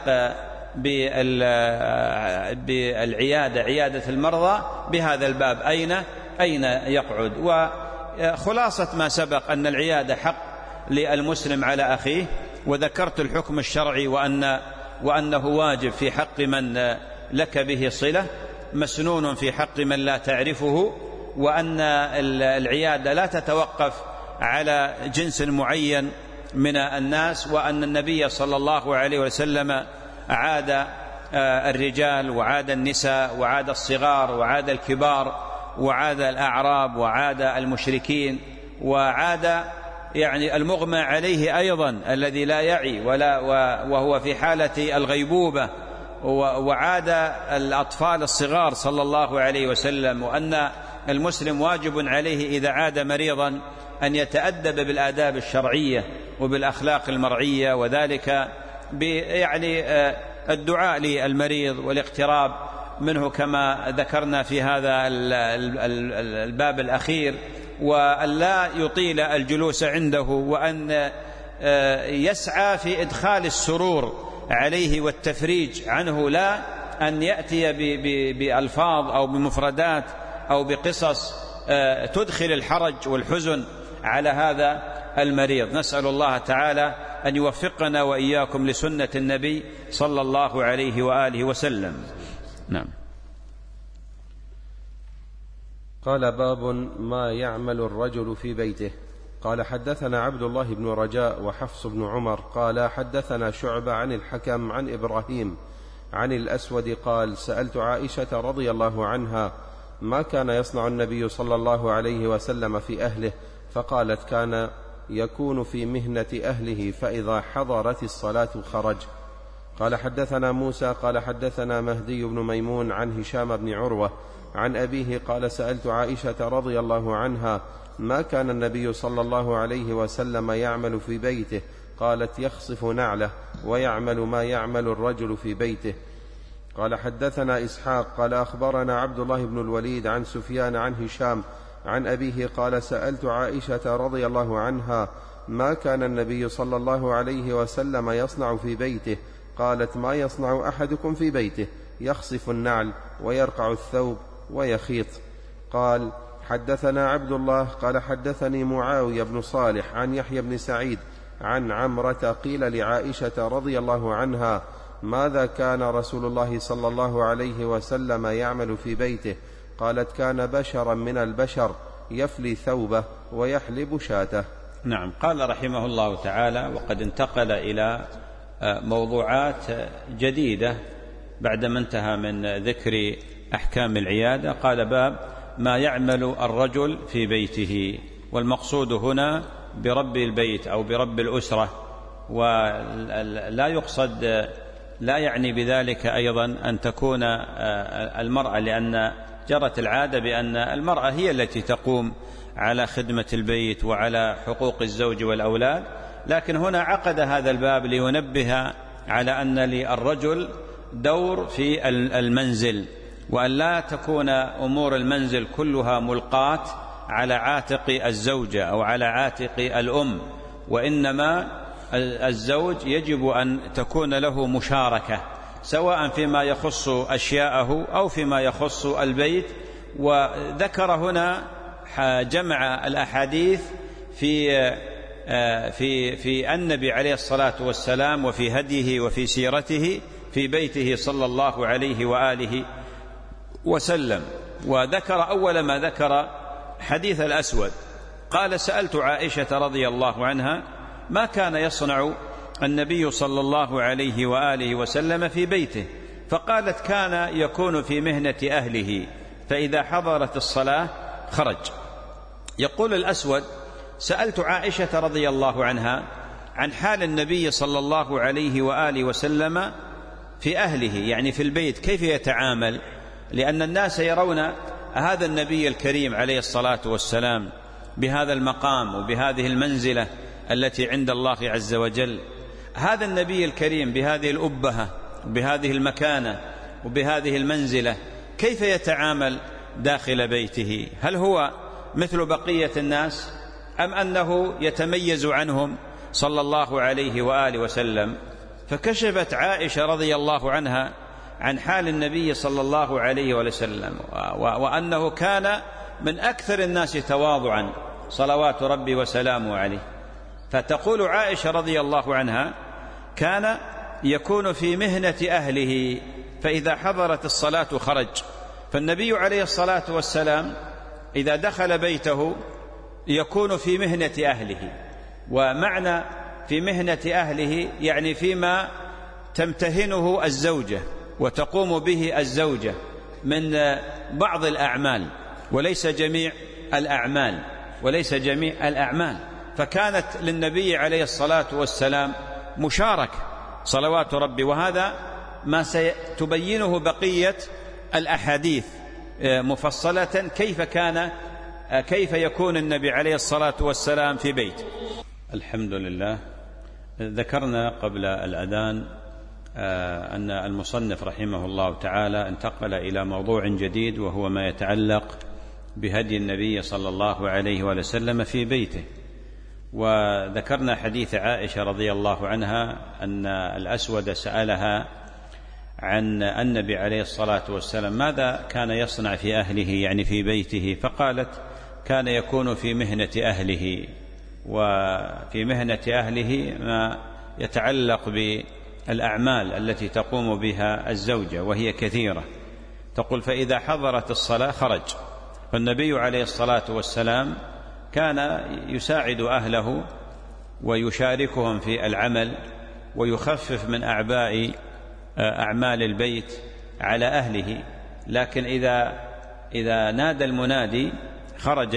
Speaker 2: بالعيادة، عيادة المرضى بهذا الباب أين يقعد. وخلاصة ما سبق أن العيادة حق للمسلم على أخيه، وذكرت الحكم الشرعي وأنه واجب في حق من لك به صلة، مسنون في حق من لا تعرفه، وأن العيادة لا تتوقف على جنس معين من الناس، وأن النبي صلى الله عليه وسلم عاد الرجال وعاد النساء وعاد الصغار وعاد الكبار وعاد الأعراب وعاد المشركين وعاد يعني المغمى عليه أيضا الذي لا يعي وهو في حالة الغيبوبة، وعاد الأطفال الصغار صلى الله عليه وسلم. وأن المسلم واجب عليه إذا عاد مريضا أن يتأدب بالآداب الشرعية وبالأخلاق المرعية، وذلك يعني الدعاء للمريض والاقتراب منه كما ذكرنا في هذا الباب الأخير، وأن لا يطيل الجلوس عنده، وأن يسعى في إدخال السرور عليه والتفريج عنه، لا أن يأتي بألفاظ أو بمفردات أو بقصص تدخل الحرج والحزن على هذا المريض. نسأل الله تعالى أن يوفقنا وإياكم لسنة النبي صلى الله عليه وآله وسلم. نعم.
Speaker 3: قال باب ما يعمل الرجل في بيته. قال حدثنا عبد الله بن رجاء وحفص بن عمر قال حدثنا شعبة عن الحكم عن إبراهيم عن الأسود قال سألت عائشة رضي الله عنها ما كان يصنع النبي صلى الله عليه وسلم في أهله، فقالت كان يكون في مهنة أهله فإذا حضرت الصلاة خرج. قال حدثنا موسى قال حدثنا مهدي بن ميمون عن هشام بن عروة عن أبيه قال سألت عائشة رضي الله عنها ما كان النبي صلى الله عليه وسلم يعمل في بيته، قالت يخصف نعله ويعمل ما يعمل الرجل في بيته. قال حدثنا إسحاق قال أخبرنا عبد الله بن الوليد عن سفيان عن هشام عن أبيه قال سألت عائشة رضي الله عنها ما كان النبي صلى الله عليه وسلم يصنع في بيته، قالت ما يصنع أحدكم في بيته، يخصف النعل ويرقع الثوب ويخيط. قال حدثنا عبد الله قال حدثني معاوية بن صالح عن يحيى بن سعيد عن عمرة قيل لعائشة رضي الله عنها ماذا كان رسول الله صلى الله عليه وسلم يعمل في بيته، قالت كان بشرا من البشر يفلي ثوبه ويحلب شاته.
Speaker 2: نعم. قال رحمه الله تعالى وقد انتقل إلى موضوعات جديدة بعدما انتهى من ذكر أحكام العيادة. قال باب ما يعمل الرجل في بيته، والمقصود هنا برب البيت أو برب الأسرة، ولا يقصد لا يعني بذلك أيضا أن تكون المرأة، لأن جرت العادة بأن المرأة هي التي تقوم على خدمة البيت وعلى حقوق الزوج والأولاد، لكن هنا عقد هذا الباب لينبه على أن للرجل دور في المنزل، وأن لا تكون أمور المنزل كلها ملقاة على عاتق الزوجة أو على عاتق الأم، وإنما الزوج يجب أن تكون له مشاركة سواء فيما يخص أشياءه أو فيما يخص البيت. وذكر هنا جمع الأحاديث في النبي عليه الصلاة والسلام وفي هديه وفي سيرته في بيته صلى الله عليه وآله وسلم. وذكر أول ما ذكر حديث الأسود، قال: سألت عائشة رضي الله عنها ما كان يصنع النبي صلى الله عليه وآله وسلم في بيته، فقالت: كان يكون في مهنة أهله، فإذا حضرت الصلاة خرج. يقول الأسود: سألت عائشة رضي الله عنها عن حال النبي صلى الله عليه وآله وسلم في أهله، يعني في البيت، كيف يتعامل، لأن الناس يرون هذا النبي الكريم عليه الصلاة والسلام بهذا المقام وبهذه المنزلة التي عند الله عز وجل، هذا النبي الكريم بهذه الأبهة وبهذه المكانة وبهذه المنزلة، كيف يتعامل داخل بيته؟ هل هو مثل بقية الناس أم أنه يتميز عنهم صلى الله عليه وآله وسلم؟ فكشفت عائشة رضي الله عنها عن حال النبي صلى الله عليه وسلم، وأنه كان من أكثر الناس تواضعا صلوات ربي وسلامه عليه. فتقول عائشة رضي الله عنها: كان يكون في مهنة أهله، فإذا حضرت الصلاة خرج. فالنبي عليه الصلاة والسلام إذا دخل بيته يكون في مهنة أهله، ومعنى في مهنة أهله يعني فيما تمتهنه الزوجة وتقوم به الزوجة من بعض الأعمال، وليس جميع الأعمال. فكانت للنبي عليه الصلاة والسلام مشاركة صلوات ربي، وهذا ما ستبينه بقية الأحاديث مفصلة، كيف يكون النبي عليه الصلاة والسلام في بيت. الحمد لله. ذكرنا قبل الأذان أن المصنف رحمه الله تعالى انتقل إلى موضوع جديد، وهو ما يتعلق بهدي النبي صلى الله عليه وسلم في بيته. وذكرنا حديث عائشة رضي الله عنها أن الأسود سألها عن النبي عليه الصلاة والسلام ماذا كان يصنع في أهله، يعني في بيته، فقالت: كان يكون في مهنة أهله. وفي مهنة أهله ما يتعلق بالأعمال التي تقوم بها الزوجة، وهي كثيرة. تقول: فإذا حضرت الصلاة خرج. فالنبي عليه الصلاة والسلام كان يساعد أهله ويشاركهم في العمل، ويخفف من أعباء أعمال البيت على أهله، لكن إذا نادى المنادي خرج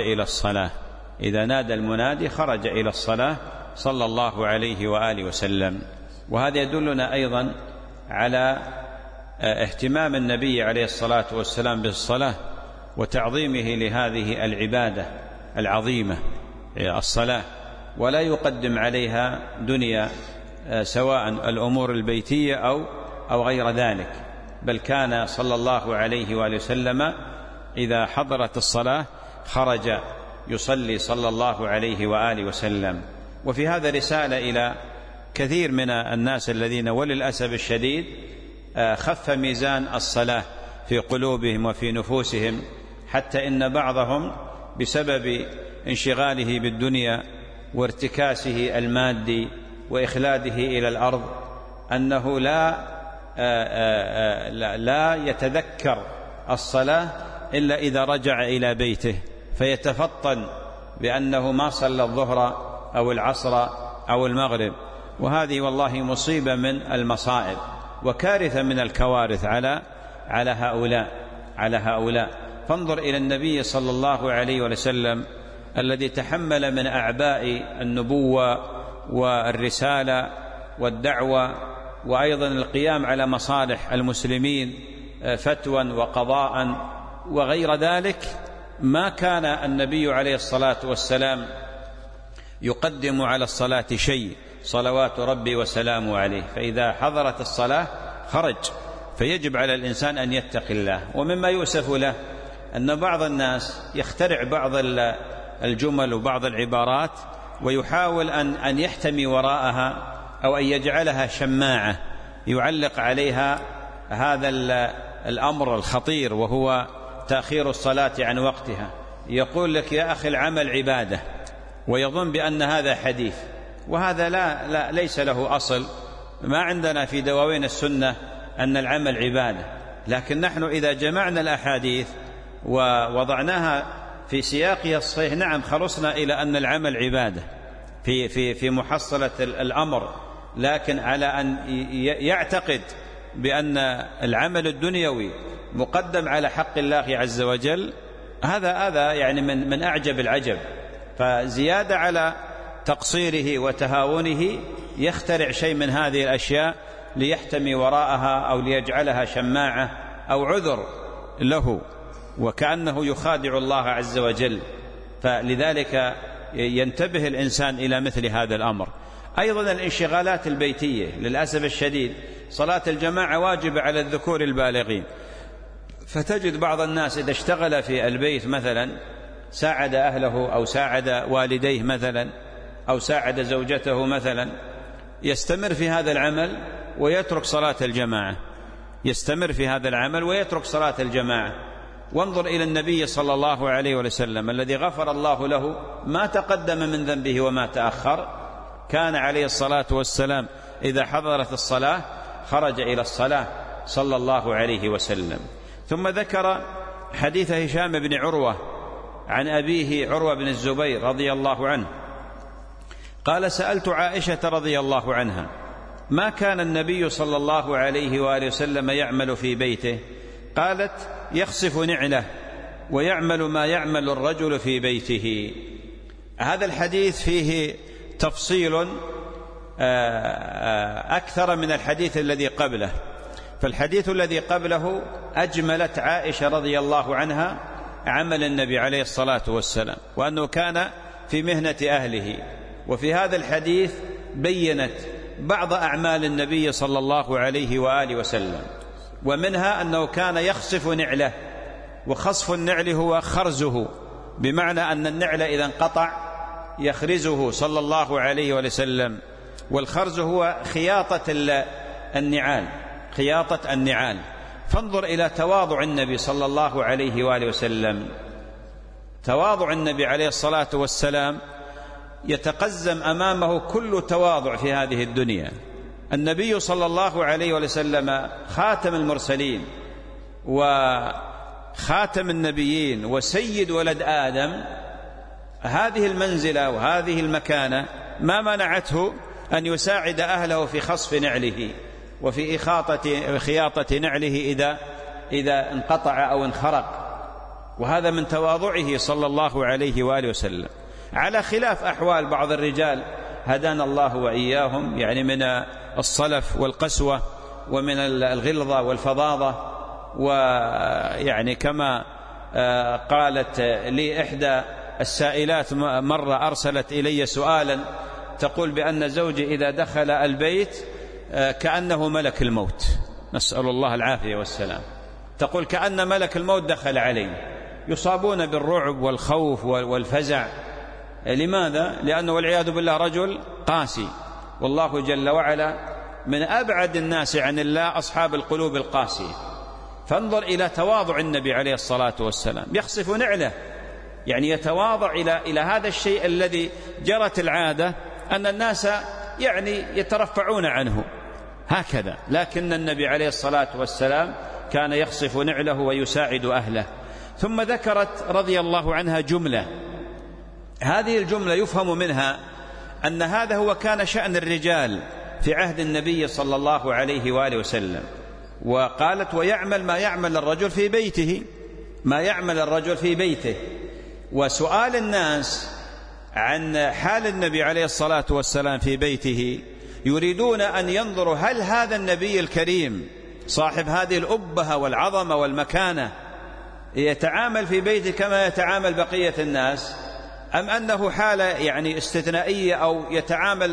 Speaker 2: إلى الصلاة صلى الله عليه وآله وسلم. وهذا يدلنا أيضا على اهتمام النبي عليه الصلاة والسلام بالصلاة وتعظيمه لهذه العبادة العظيمة الصلاة، ولا يقدم عليها دنيا سواء الأمور البيتية أو غير ذلك، بل كان صلى الله عليه وآله وسلم إذا حضرت الصلاة خرج يصلي صلى الله عليه وآله وسلم. وفي هذا رسالة إلى كثير من الناس الذين وللأسف الشديد خف ميزان الصلاة في قلوبهم وفي نفوسهم، حتى إن بعضهم بسبب انشغاله بالدنيا وارتكاسه المادي وإخلاده إلى الأرض أنه لا يتذكر الصلاة إلا إذا رجع إلى بيته، فيتفطن بأنه ما صلى الظهر أو العصر أو المغرب. وهذه والله مصيبة من المصائب وكارثة من الكوارث على هؤلاء. فانظر إلى النبي صلى الله عليه وسلم الذي تحمل من أعباء النبوة والرسالة والدعوة، وأيضا القيام على مصالح المسلمين فتوى وقضاء وغير ذلك. ما كان النبي عليه الصلاة والسلام يقدم على الصلاة شيء، صلوات ربي وسلامه عليه. فإذا حضرت الصلاة خرج، فيجب على الإنسان أن يتقي الله. ومما يؤسف له أن بعض الناس يخترع بعض الجمل وبعض العبارات ويحاول أن يحتمي وراءها أو أن يجعلها شماعة يعلق عليها هذا الأمر الخطير، وهو تأخير الصلاة عن وقتها. يقول لك يا أخي العمل عبادة، ويظن بأن هذا حديث، وهذا لا ليس له أصل. ما عندنا في دواوين السنة أن العمل عبادة، لكن نحن إذا جمعنا الأحاديث ووضعناها في سياقها الصحيح نعم خلصنا إلى أن العمل عبادة في محصلة الأمر. لكن على أن يعتقد بأن العمل الدنيوي مقدم على حق الله عز وجل، هذا يعني من أعجب العجب. فزيادة على تقصيره وتهاونه يخترع شيء من هذه الأشياء ليحتمي وراءها أو ليجعلها شماعة أو عذر له، وكأنه يخادع الله عز وجل. فلذلك ينتبه الإنسان إلى مثل هذا الأمر. أيضا الانشغالات البيتية، للأسف الشديد صلاة الجماعة واجبة على الذكور البالغين، فتجد بعض الناس إذا اشتغل في البيت مثلا ساعد أهله أو ساعد والديه مثلا أو ساعد زوجته مثلا، يستمر في هذا العمل ويترك صلاة الجماعة، يستمر في هذا العمل ويترك صلاة الجماعة. وانظر إلى النبي صلى الله عليه وسلم الذي غفر الله له ما تقدم من ذنبه وما تأخر، كان عليه الصلاة والسلام إذا حضرت الصلاة خرج إلى الصلاة صلى الله عليه وسلم. ثم ذكر حديث هشام بن عروة عن أبيه عروة بن الزبير رضي الله عنه قال سألت عائشة رضي الله عنها ما كان النبي صلى الله عليه وآله وسلم يعمل في بيته؟ قالت يخصف نعله ويعمل ما يعمل الرجل في بيته. هذا الحديث فيه تفصيل أكثر من الحديث الذي قبله. فالحديث الذي قبله أجملت عائشة رضي الله عنها عمل النبي عليه الصلاة والسلام وأنه كان في مهنة أهله، وفي هذا الحديث بيّنت بعض أعمال النبي صلى الله عليه وآله وسلم، ومنها أنه كان يخصف نعله. وخصف النعل هو خرزه، بمعنى أن النعل إذا انقطع يخرزه صلى الله عليه وسلم. والخرز هو خياطة النعال، خياطة النعال. فانظر إلى تواضع النبي صلى الله عليه وآله وسلم. تواضع النبي عليه الصلاة والسلام يتقزم أمامه كل تواضع في هذه الدنيا. النبي صلى الله عليه وسلم خاتم المرسلين وخاتم النبيين وسيد ولد آدم، هذه المنزلة وهذه المكانة ما منعته أن يساعد أهله في خصف نعله وفي خياطة نعله إذا انقطع أو انخرق. وهذا من تواضعه صلى الله عليه وآله وسلم، على خلاف أحوال بعض الرجال هدانا الله وإياهم، يعني من الصلف والقسوة ومن الغلظة والفظاظة. ويعني كما قالت لي إحدى السائلات مرة أرسلت إلي سؤالا تقول بأن زوجي إذا دخل البيت كأنه ملك الموت، نسأل الله العافية والسلام. تقول كأن ملك الموت دخل علينا، يصابون بالرعب والخوف والفزع. لماذا؟ لأنه والعياذ بالله رجل قاسي، والله جل وعلا من أبعد الناس عن الله أصحاب القلوب القاسية. فانظر إلى تواضع النبي عليه الصلاة والسلام، يخصف نعله، يعني يتواضع إلى هذا الشيء الذي جرت العادة أن الناس يعني يترفعون عنه هكذا، لكن النبي عليه الصلاة والسلام كان يخصف نعله ويساعد أهله. ثم ذكرت رضي الله عنها جملة، هذه الجملة يفهم منها أن هذا هو كان شأن الرجال في عهد النبي صلى الله عليه وآله وسلم. وقالت ويعمل ما يعمل الرجل في بيته، ما يعمل الرجل في بيته. وسؤال الناس عن حال النبي عليه الصلاة والسلام في بيته يريدون أن ينظروا هل هذا النبي الكريم صاحب هذه الأبهة والعظمة والمكانة يتعامل في بيته كما يتعامل بقية الناس، أم أنه حالة يعني استثنائية أو يتعامل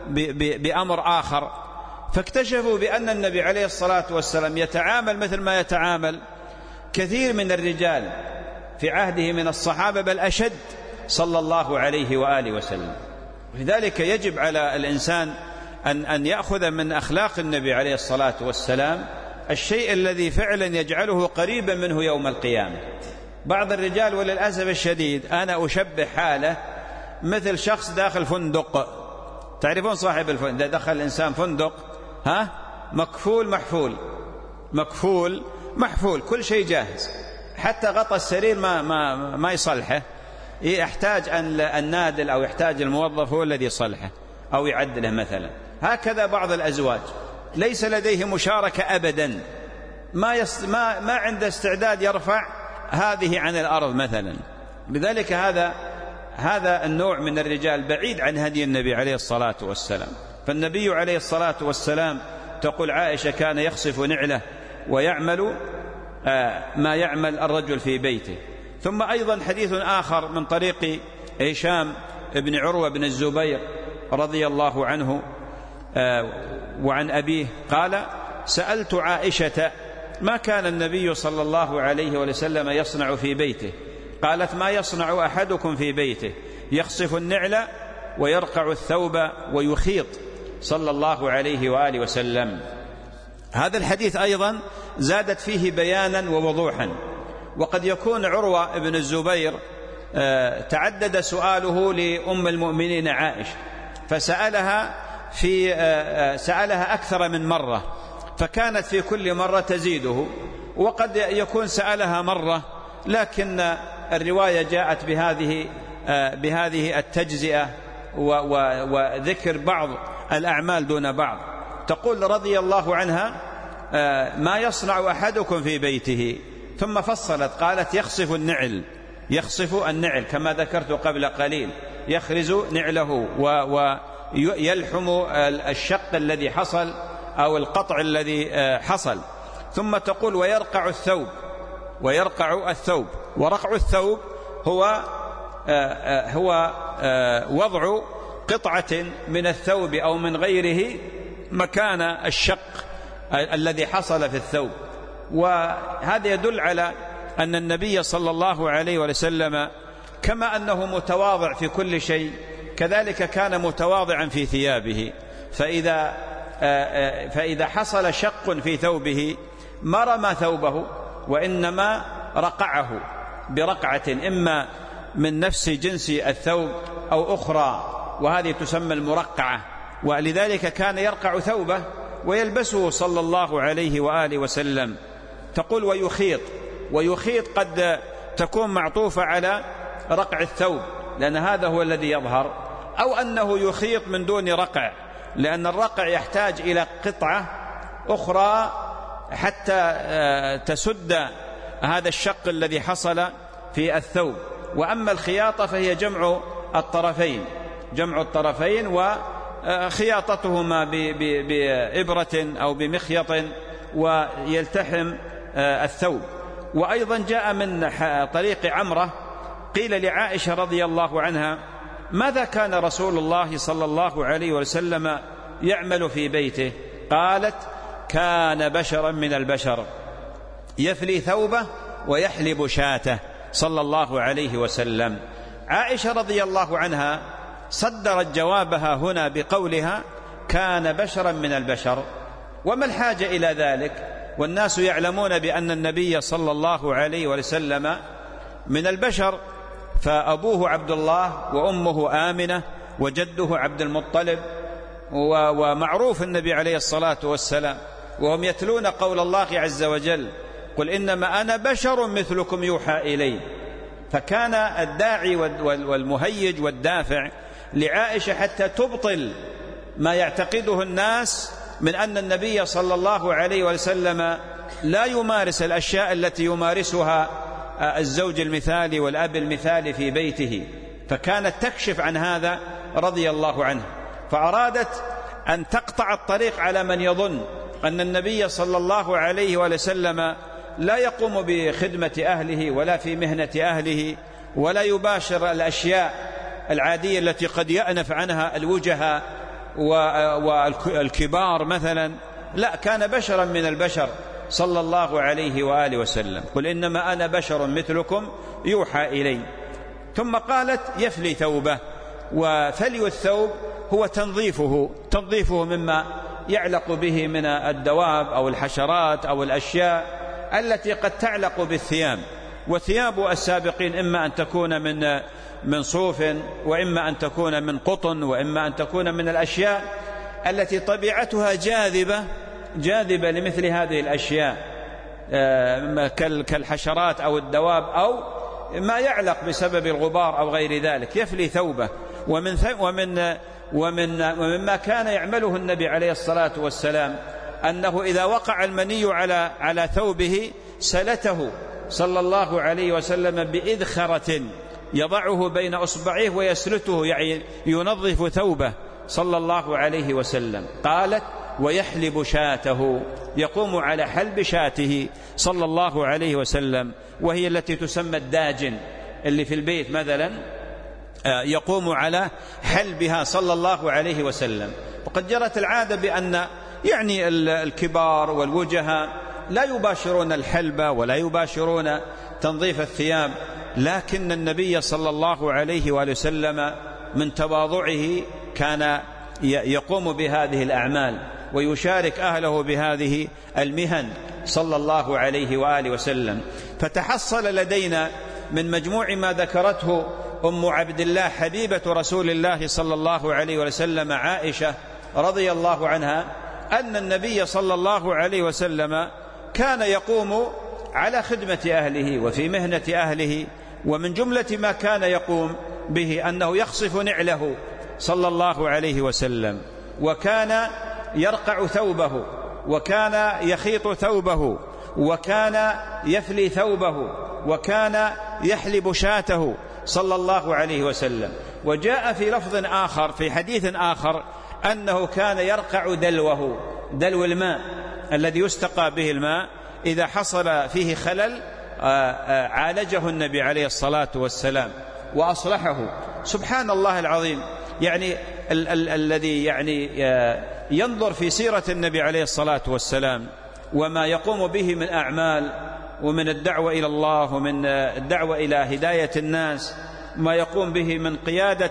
Speaker 2: بأمر آخر، فاكتشفوا بأن النبي عليه الصلاة والسلام يتعامل مثل ما يتعامل كثير من الرجال في عهده من الصحابة، بل أشد صلى الله عليه وآله وسلم. لذلك يجب على الإنسان أن يأخذ من أخلاق النبي عليه الصلاة والسلام الشيء الذي فعلا يجعله قريبا منه يوم القيامة. بعض الرجال وللأسف الشديد أنا أشبه حاله مثل شخص داخل فندق. تعرفون صاحب الفندق إذا دخل الإنسان فندق مكفول محفول، مكفول محفول، كل شيء جاهز، حتى غطى السرير ما يصلحه، يحتاج النادل أو يحتاج الموظف هو الذي يصلحه أو يعدله مثلا. هكذا بعض الأزواج ليس لديه مشاركة أبدا، ما عنده استعداد يرفع هذه عن الأرض مثلا. لذلك هذا النوع من الرجال بعيد عن هدي النبي عليه الصلاة والسلام. فالنبي عليه الصلاة والسلام تقول عائشة كان يخصف نعله ويعمل ما يعمل الرجل في بيته. ثم أيضا حديث آخر من طريق هشام بن عروة بن الزبير رضي الله عنه وعن أبيه قال سألت عائشة ما كان النبي صلى الله عليه وسلم يصنع في بيته؟ قالت ما يصنع أحدكم في بيته، يخصف النعل ويرقع الثوب ويخيط صلى الله عليه وآله وسلم. هذا الحديث أيضا زادت فيه بيانا ووضوحا. وقد يكون عروة بن الزبير تعدد سؤاله لأم المؤمنين عائشة، فسألها سألها أكثر من مرة، فكانت في كل مرة تزيده. وقد يكون سألها مرة لكن الرواية جاءت بهذه التجزئة وذكر بعض الأعمال دون بعض. تقول رضي الله عنها ما يصنع أحدكم في بيته، ثم فصلت قالت يخصف النعل كما ذكرت قبل قليل، يخرز نعله ويلحم الشق الذي حصل أو القطع الذي حصل. ثم تقول ويرقع الثوب. ورقع الثوب هو وضع قطعة من الثوب أو من غيره مكان الشق الذي حصل في الثوب. وهذا يدل على أن النبي صلى الله عليه وسلم كما أنه متواضع في كل شيء كذلك كان متواضعا في ثيابه. فإذا حصل شق في ثوبه ما رمى ثوبه وإنما رقعه برقعة إما من نفس جنس الثوب أو أخرى، وهذه تسمى المرقعة. ولذلك كان يرقع ثوبه ويلبسه صلى الله عليه وآله وسلم. تقول ويخيط قد تكون معطوفة على رقع الثوب لأن هذا هو الذي يظهر، أو أنه يخيط من دون رقع لأن الرقع يحتاج إلى قطعة أخرى حتى تسد هذا الشق الذي حصل في الثوب. وأما الخياطة فهي جمع الطرفين وخياطتهما بإبرة أو بمخيط ويلتحم الثوب. وأيضا جاء من طريق عمرة قيل لعائشة رضي الله عنها ماذا كان رسول الله صلى الله عليه وسلم يعمل في بيته؟ قالت كان بشرا من البشر يفلي ثوبه ويحلب شاته صلى الله عليه وسلم. عائشة رضي الله عنها صدرت جوابها هنا بقولها كان بشرا من البشر. وما الحاجة إلى ذلك والناس يعلمون بأن النبي صلى الله عليه وسلم من البشر، فأبوه عبد الله وأمه آمنة وجده عبد المطلب، ومعروف النبي عليه الصلاة والسلام، وهم يتلون قول الله عز وجل قل إنما أنا بشر مثلكم يوحى إلي. فكان الداعي والمهيج والدافع لعائشة حتى تبطل ما يعتقده الناس من أن النبي صلى الله عليه وسلم لا يمارس الأشياء التي يمارسها الزوج المثالي والأب المثالي في بيته، فكانت تكشف عن هذا رضي الله عنه. فأرادت أن تقطع الطريق على من يظن أن النبي صلى الله عليه وسلم لا يقوم بخدمة أهله ولا في مهنة أهله ولا يباشر الأشياء العادية التي قد يأنف عنها الوجهاء والكبار مثلا، لا، كان بشرا من البشر صلى الله عليه وآله وسلم. قل إنما أنا بشر مثلكم يوحى إلي. ثم قالت يفلي ثوبه. وفلي الثوب هو تنظيفه مما يعلق به من الدواب أو الحشرات أو الأشياء التي قد تعلق بالثياب. وثياب السابقين إما أن تكون من صوف، وإما أن تكون من قطن، وإما أن تكون من الأشياء التي طبيعتها جاذبة لمثل هذه الأشياء كالحشرات أو الدواب أو ما يعلق بسبب الغبار أو غير ذلك. يفلي ثوبه. ومما كان يعمله النبي عليه الصلاة والسلام أنه إذا وقع المني على ثوبه سلته صلى الله عليه وسلم بإذخرة يضعه بين أصبعيه ويسلته، يعني ينظف ثوبه صلى الله عليه وسلم. قالت ويحلب شاته، يقوم على حلب شاته صلى الله عليه وسلم، وهي التي تسمى الداجن اللي في البيت مثلا، يقوم على حلبها صلى الله عليه وسلم. وقد جرت العادة بأن يعني الكبار والوجهاء لا يباشرون الحلب ولا يباشرون تنظيف الثياب، لكن النبي صلى الله عليه وآله وسلم من تواضعه كان يقوم بهذه الأعمال ويشارك أهله بهذه المهن صلى الله عليه وآله وسلم. فتحصل لدينا من مجموع ما ذكرته أم عبد الله حبيبة رسول الله صلى الله عليه وسلم عائشة رضي الله عنها أن النبي صلى الله عليه وسلم كان يقوم على خدمة أهله وفي مهنة أهله. ومن جملة ما كان يقوم به أنه يخصف نعله صلى الله عليه وسلم، وكان يرقع ثوبه، وكان يخيط ثوبه، وكان يفلي ثوبه، وكان يحلب شاته صلى الله عليه وسلم. وجاء في لفظ آخر في حديث آخر أنه كان يرقع دلو الماء الذي يستقى به الماء، إذا حصل فيه خلل عالجه النبي عليه الصلاة والسلام وأصلحه. سبحان الله العظيم. يعني الذي يعني ينظر في سيرة النبي عليه الصلاة والسلام وما يقوم به من أعمال، ومن الدعوة إلى الله، ومن الدعوة إلى هداية الناس، ما يقوم به من قيادة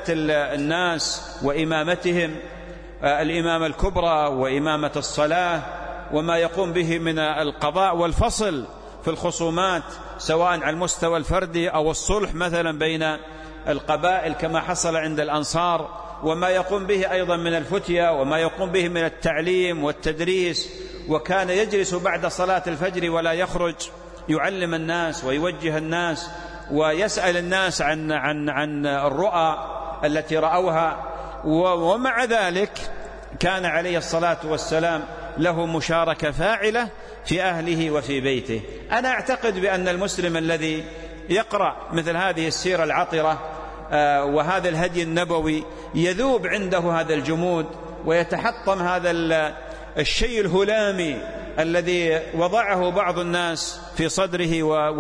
Speaker 2: الناس وإمامتهم، الإمامة الكبرى وإمامة الصلاة، وما يقوم به من القضاء والفصل في الخصومات سواء على المستوى الفردي أو الصلح مثلا بين القبائل كما حصل عند الأنصار، وما يقوم به أيضا من الفتية، وما يقوم به من التعليم والتدريس. وكان يجلس بعد صلاة الفجر ولا يخرج، يعلم الناس ويوجه الناس ويسأل الناس عن الرؤى التي رأوها. ومع ذلك كان عليه الصلاة والسلام له مشاركة فاعلة في أهله وفي بيته. أنا أعتقد بأن المسلم الذي يقرأ مثل هذه السيرة العطرة وهذا الهدي النبوي يذوب عنده هذا الجمود، ويتحطم هذا الشيء الهلامي الذي وضعه بعض الناس في صدره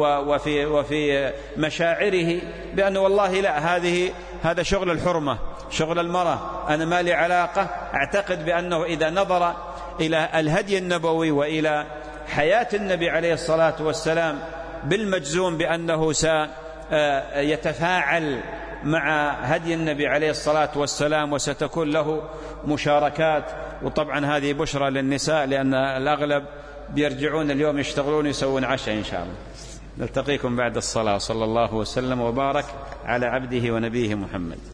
Speaker 2: وفي مشاعره، بأنه والله لا، هذا شغل الحرمة، شغل المرأة، أنا ما لي علاقة. أعتقد بأنه إذا نظر إلى الهدي النبوي وإلى حياة النبي عليه الصلاة والسلام بالمجزوم بأنه سيتفاعل مع هدي النبي عليه الصلاة والسلام وستكون له مشاركات. وطبعا هذه بشرى للنساء، لأن الأغلب بيرجعون اليوم يشتغلون يسوون عشاء إن شاء الله. نلتقيكم بعد الصلاة. صلى الله وسلم وبارك على عبده ونبيه محمد.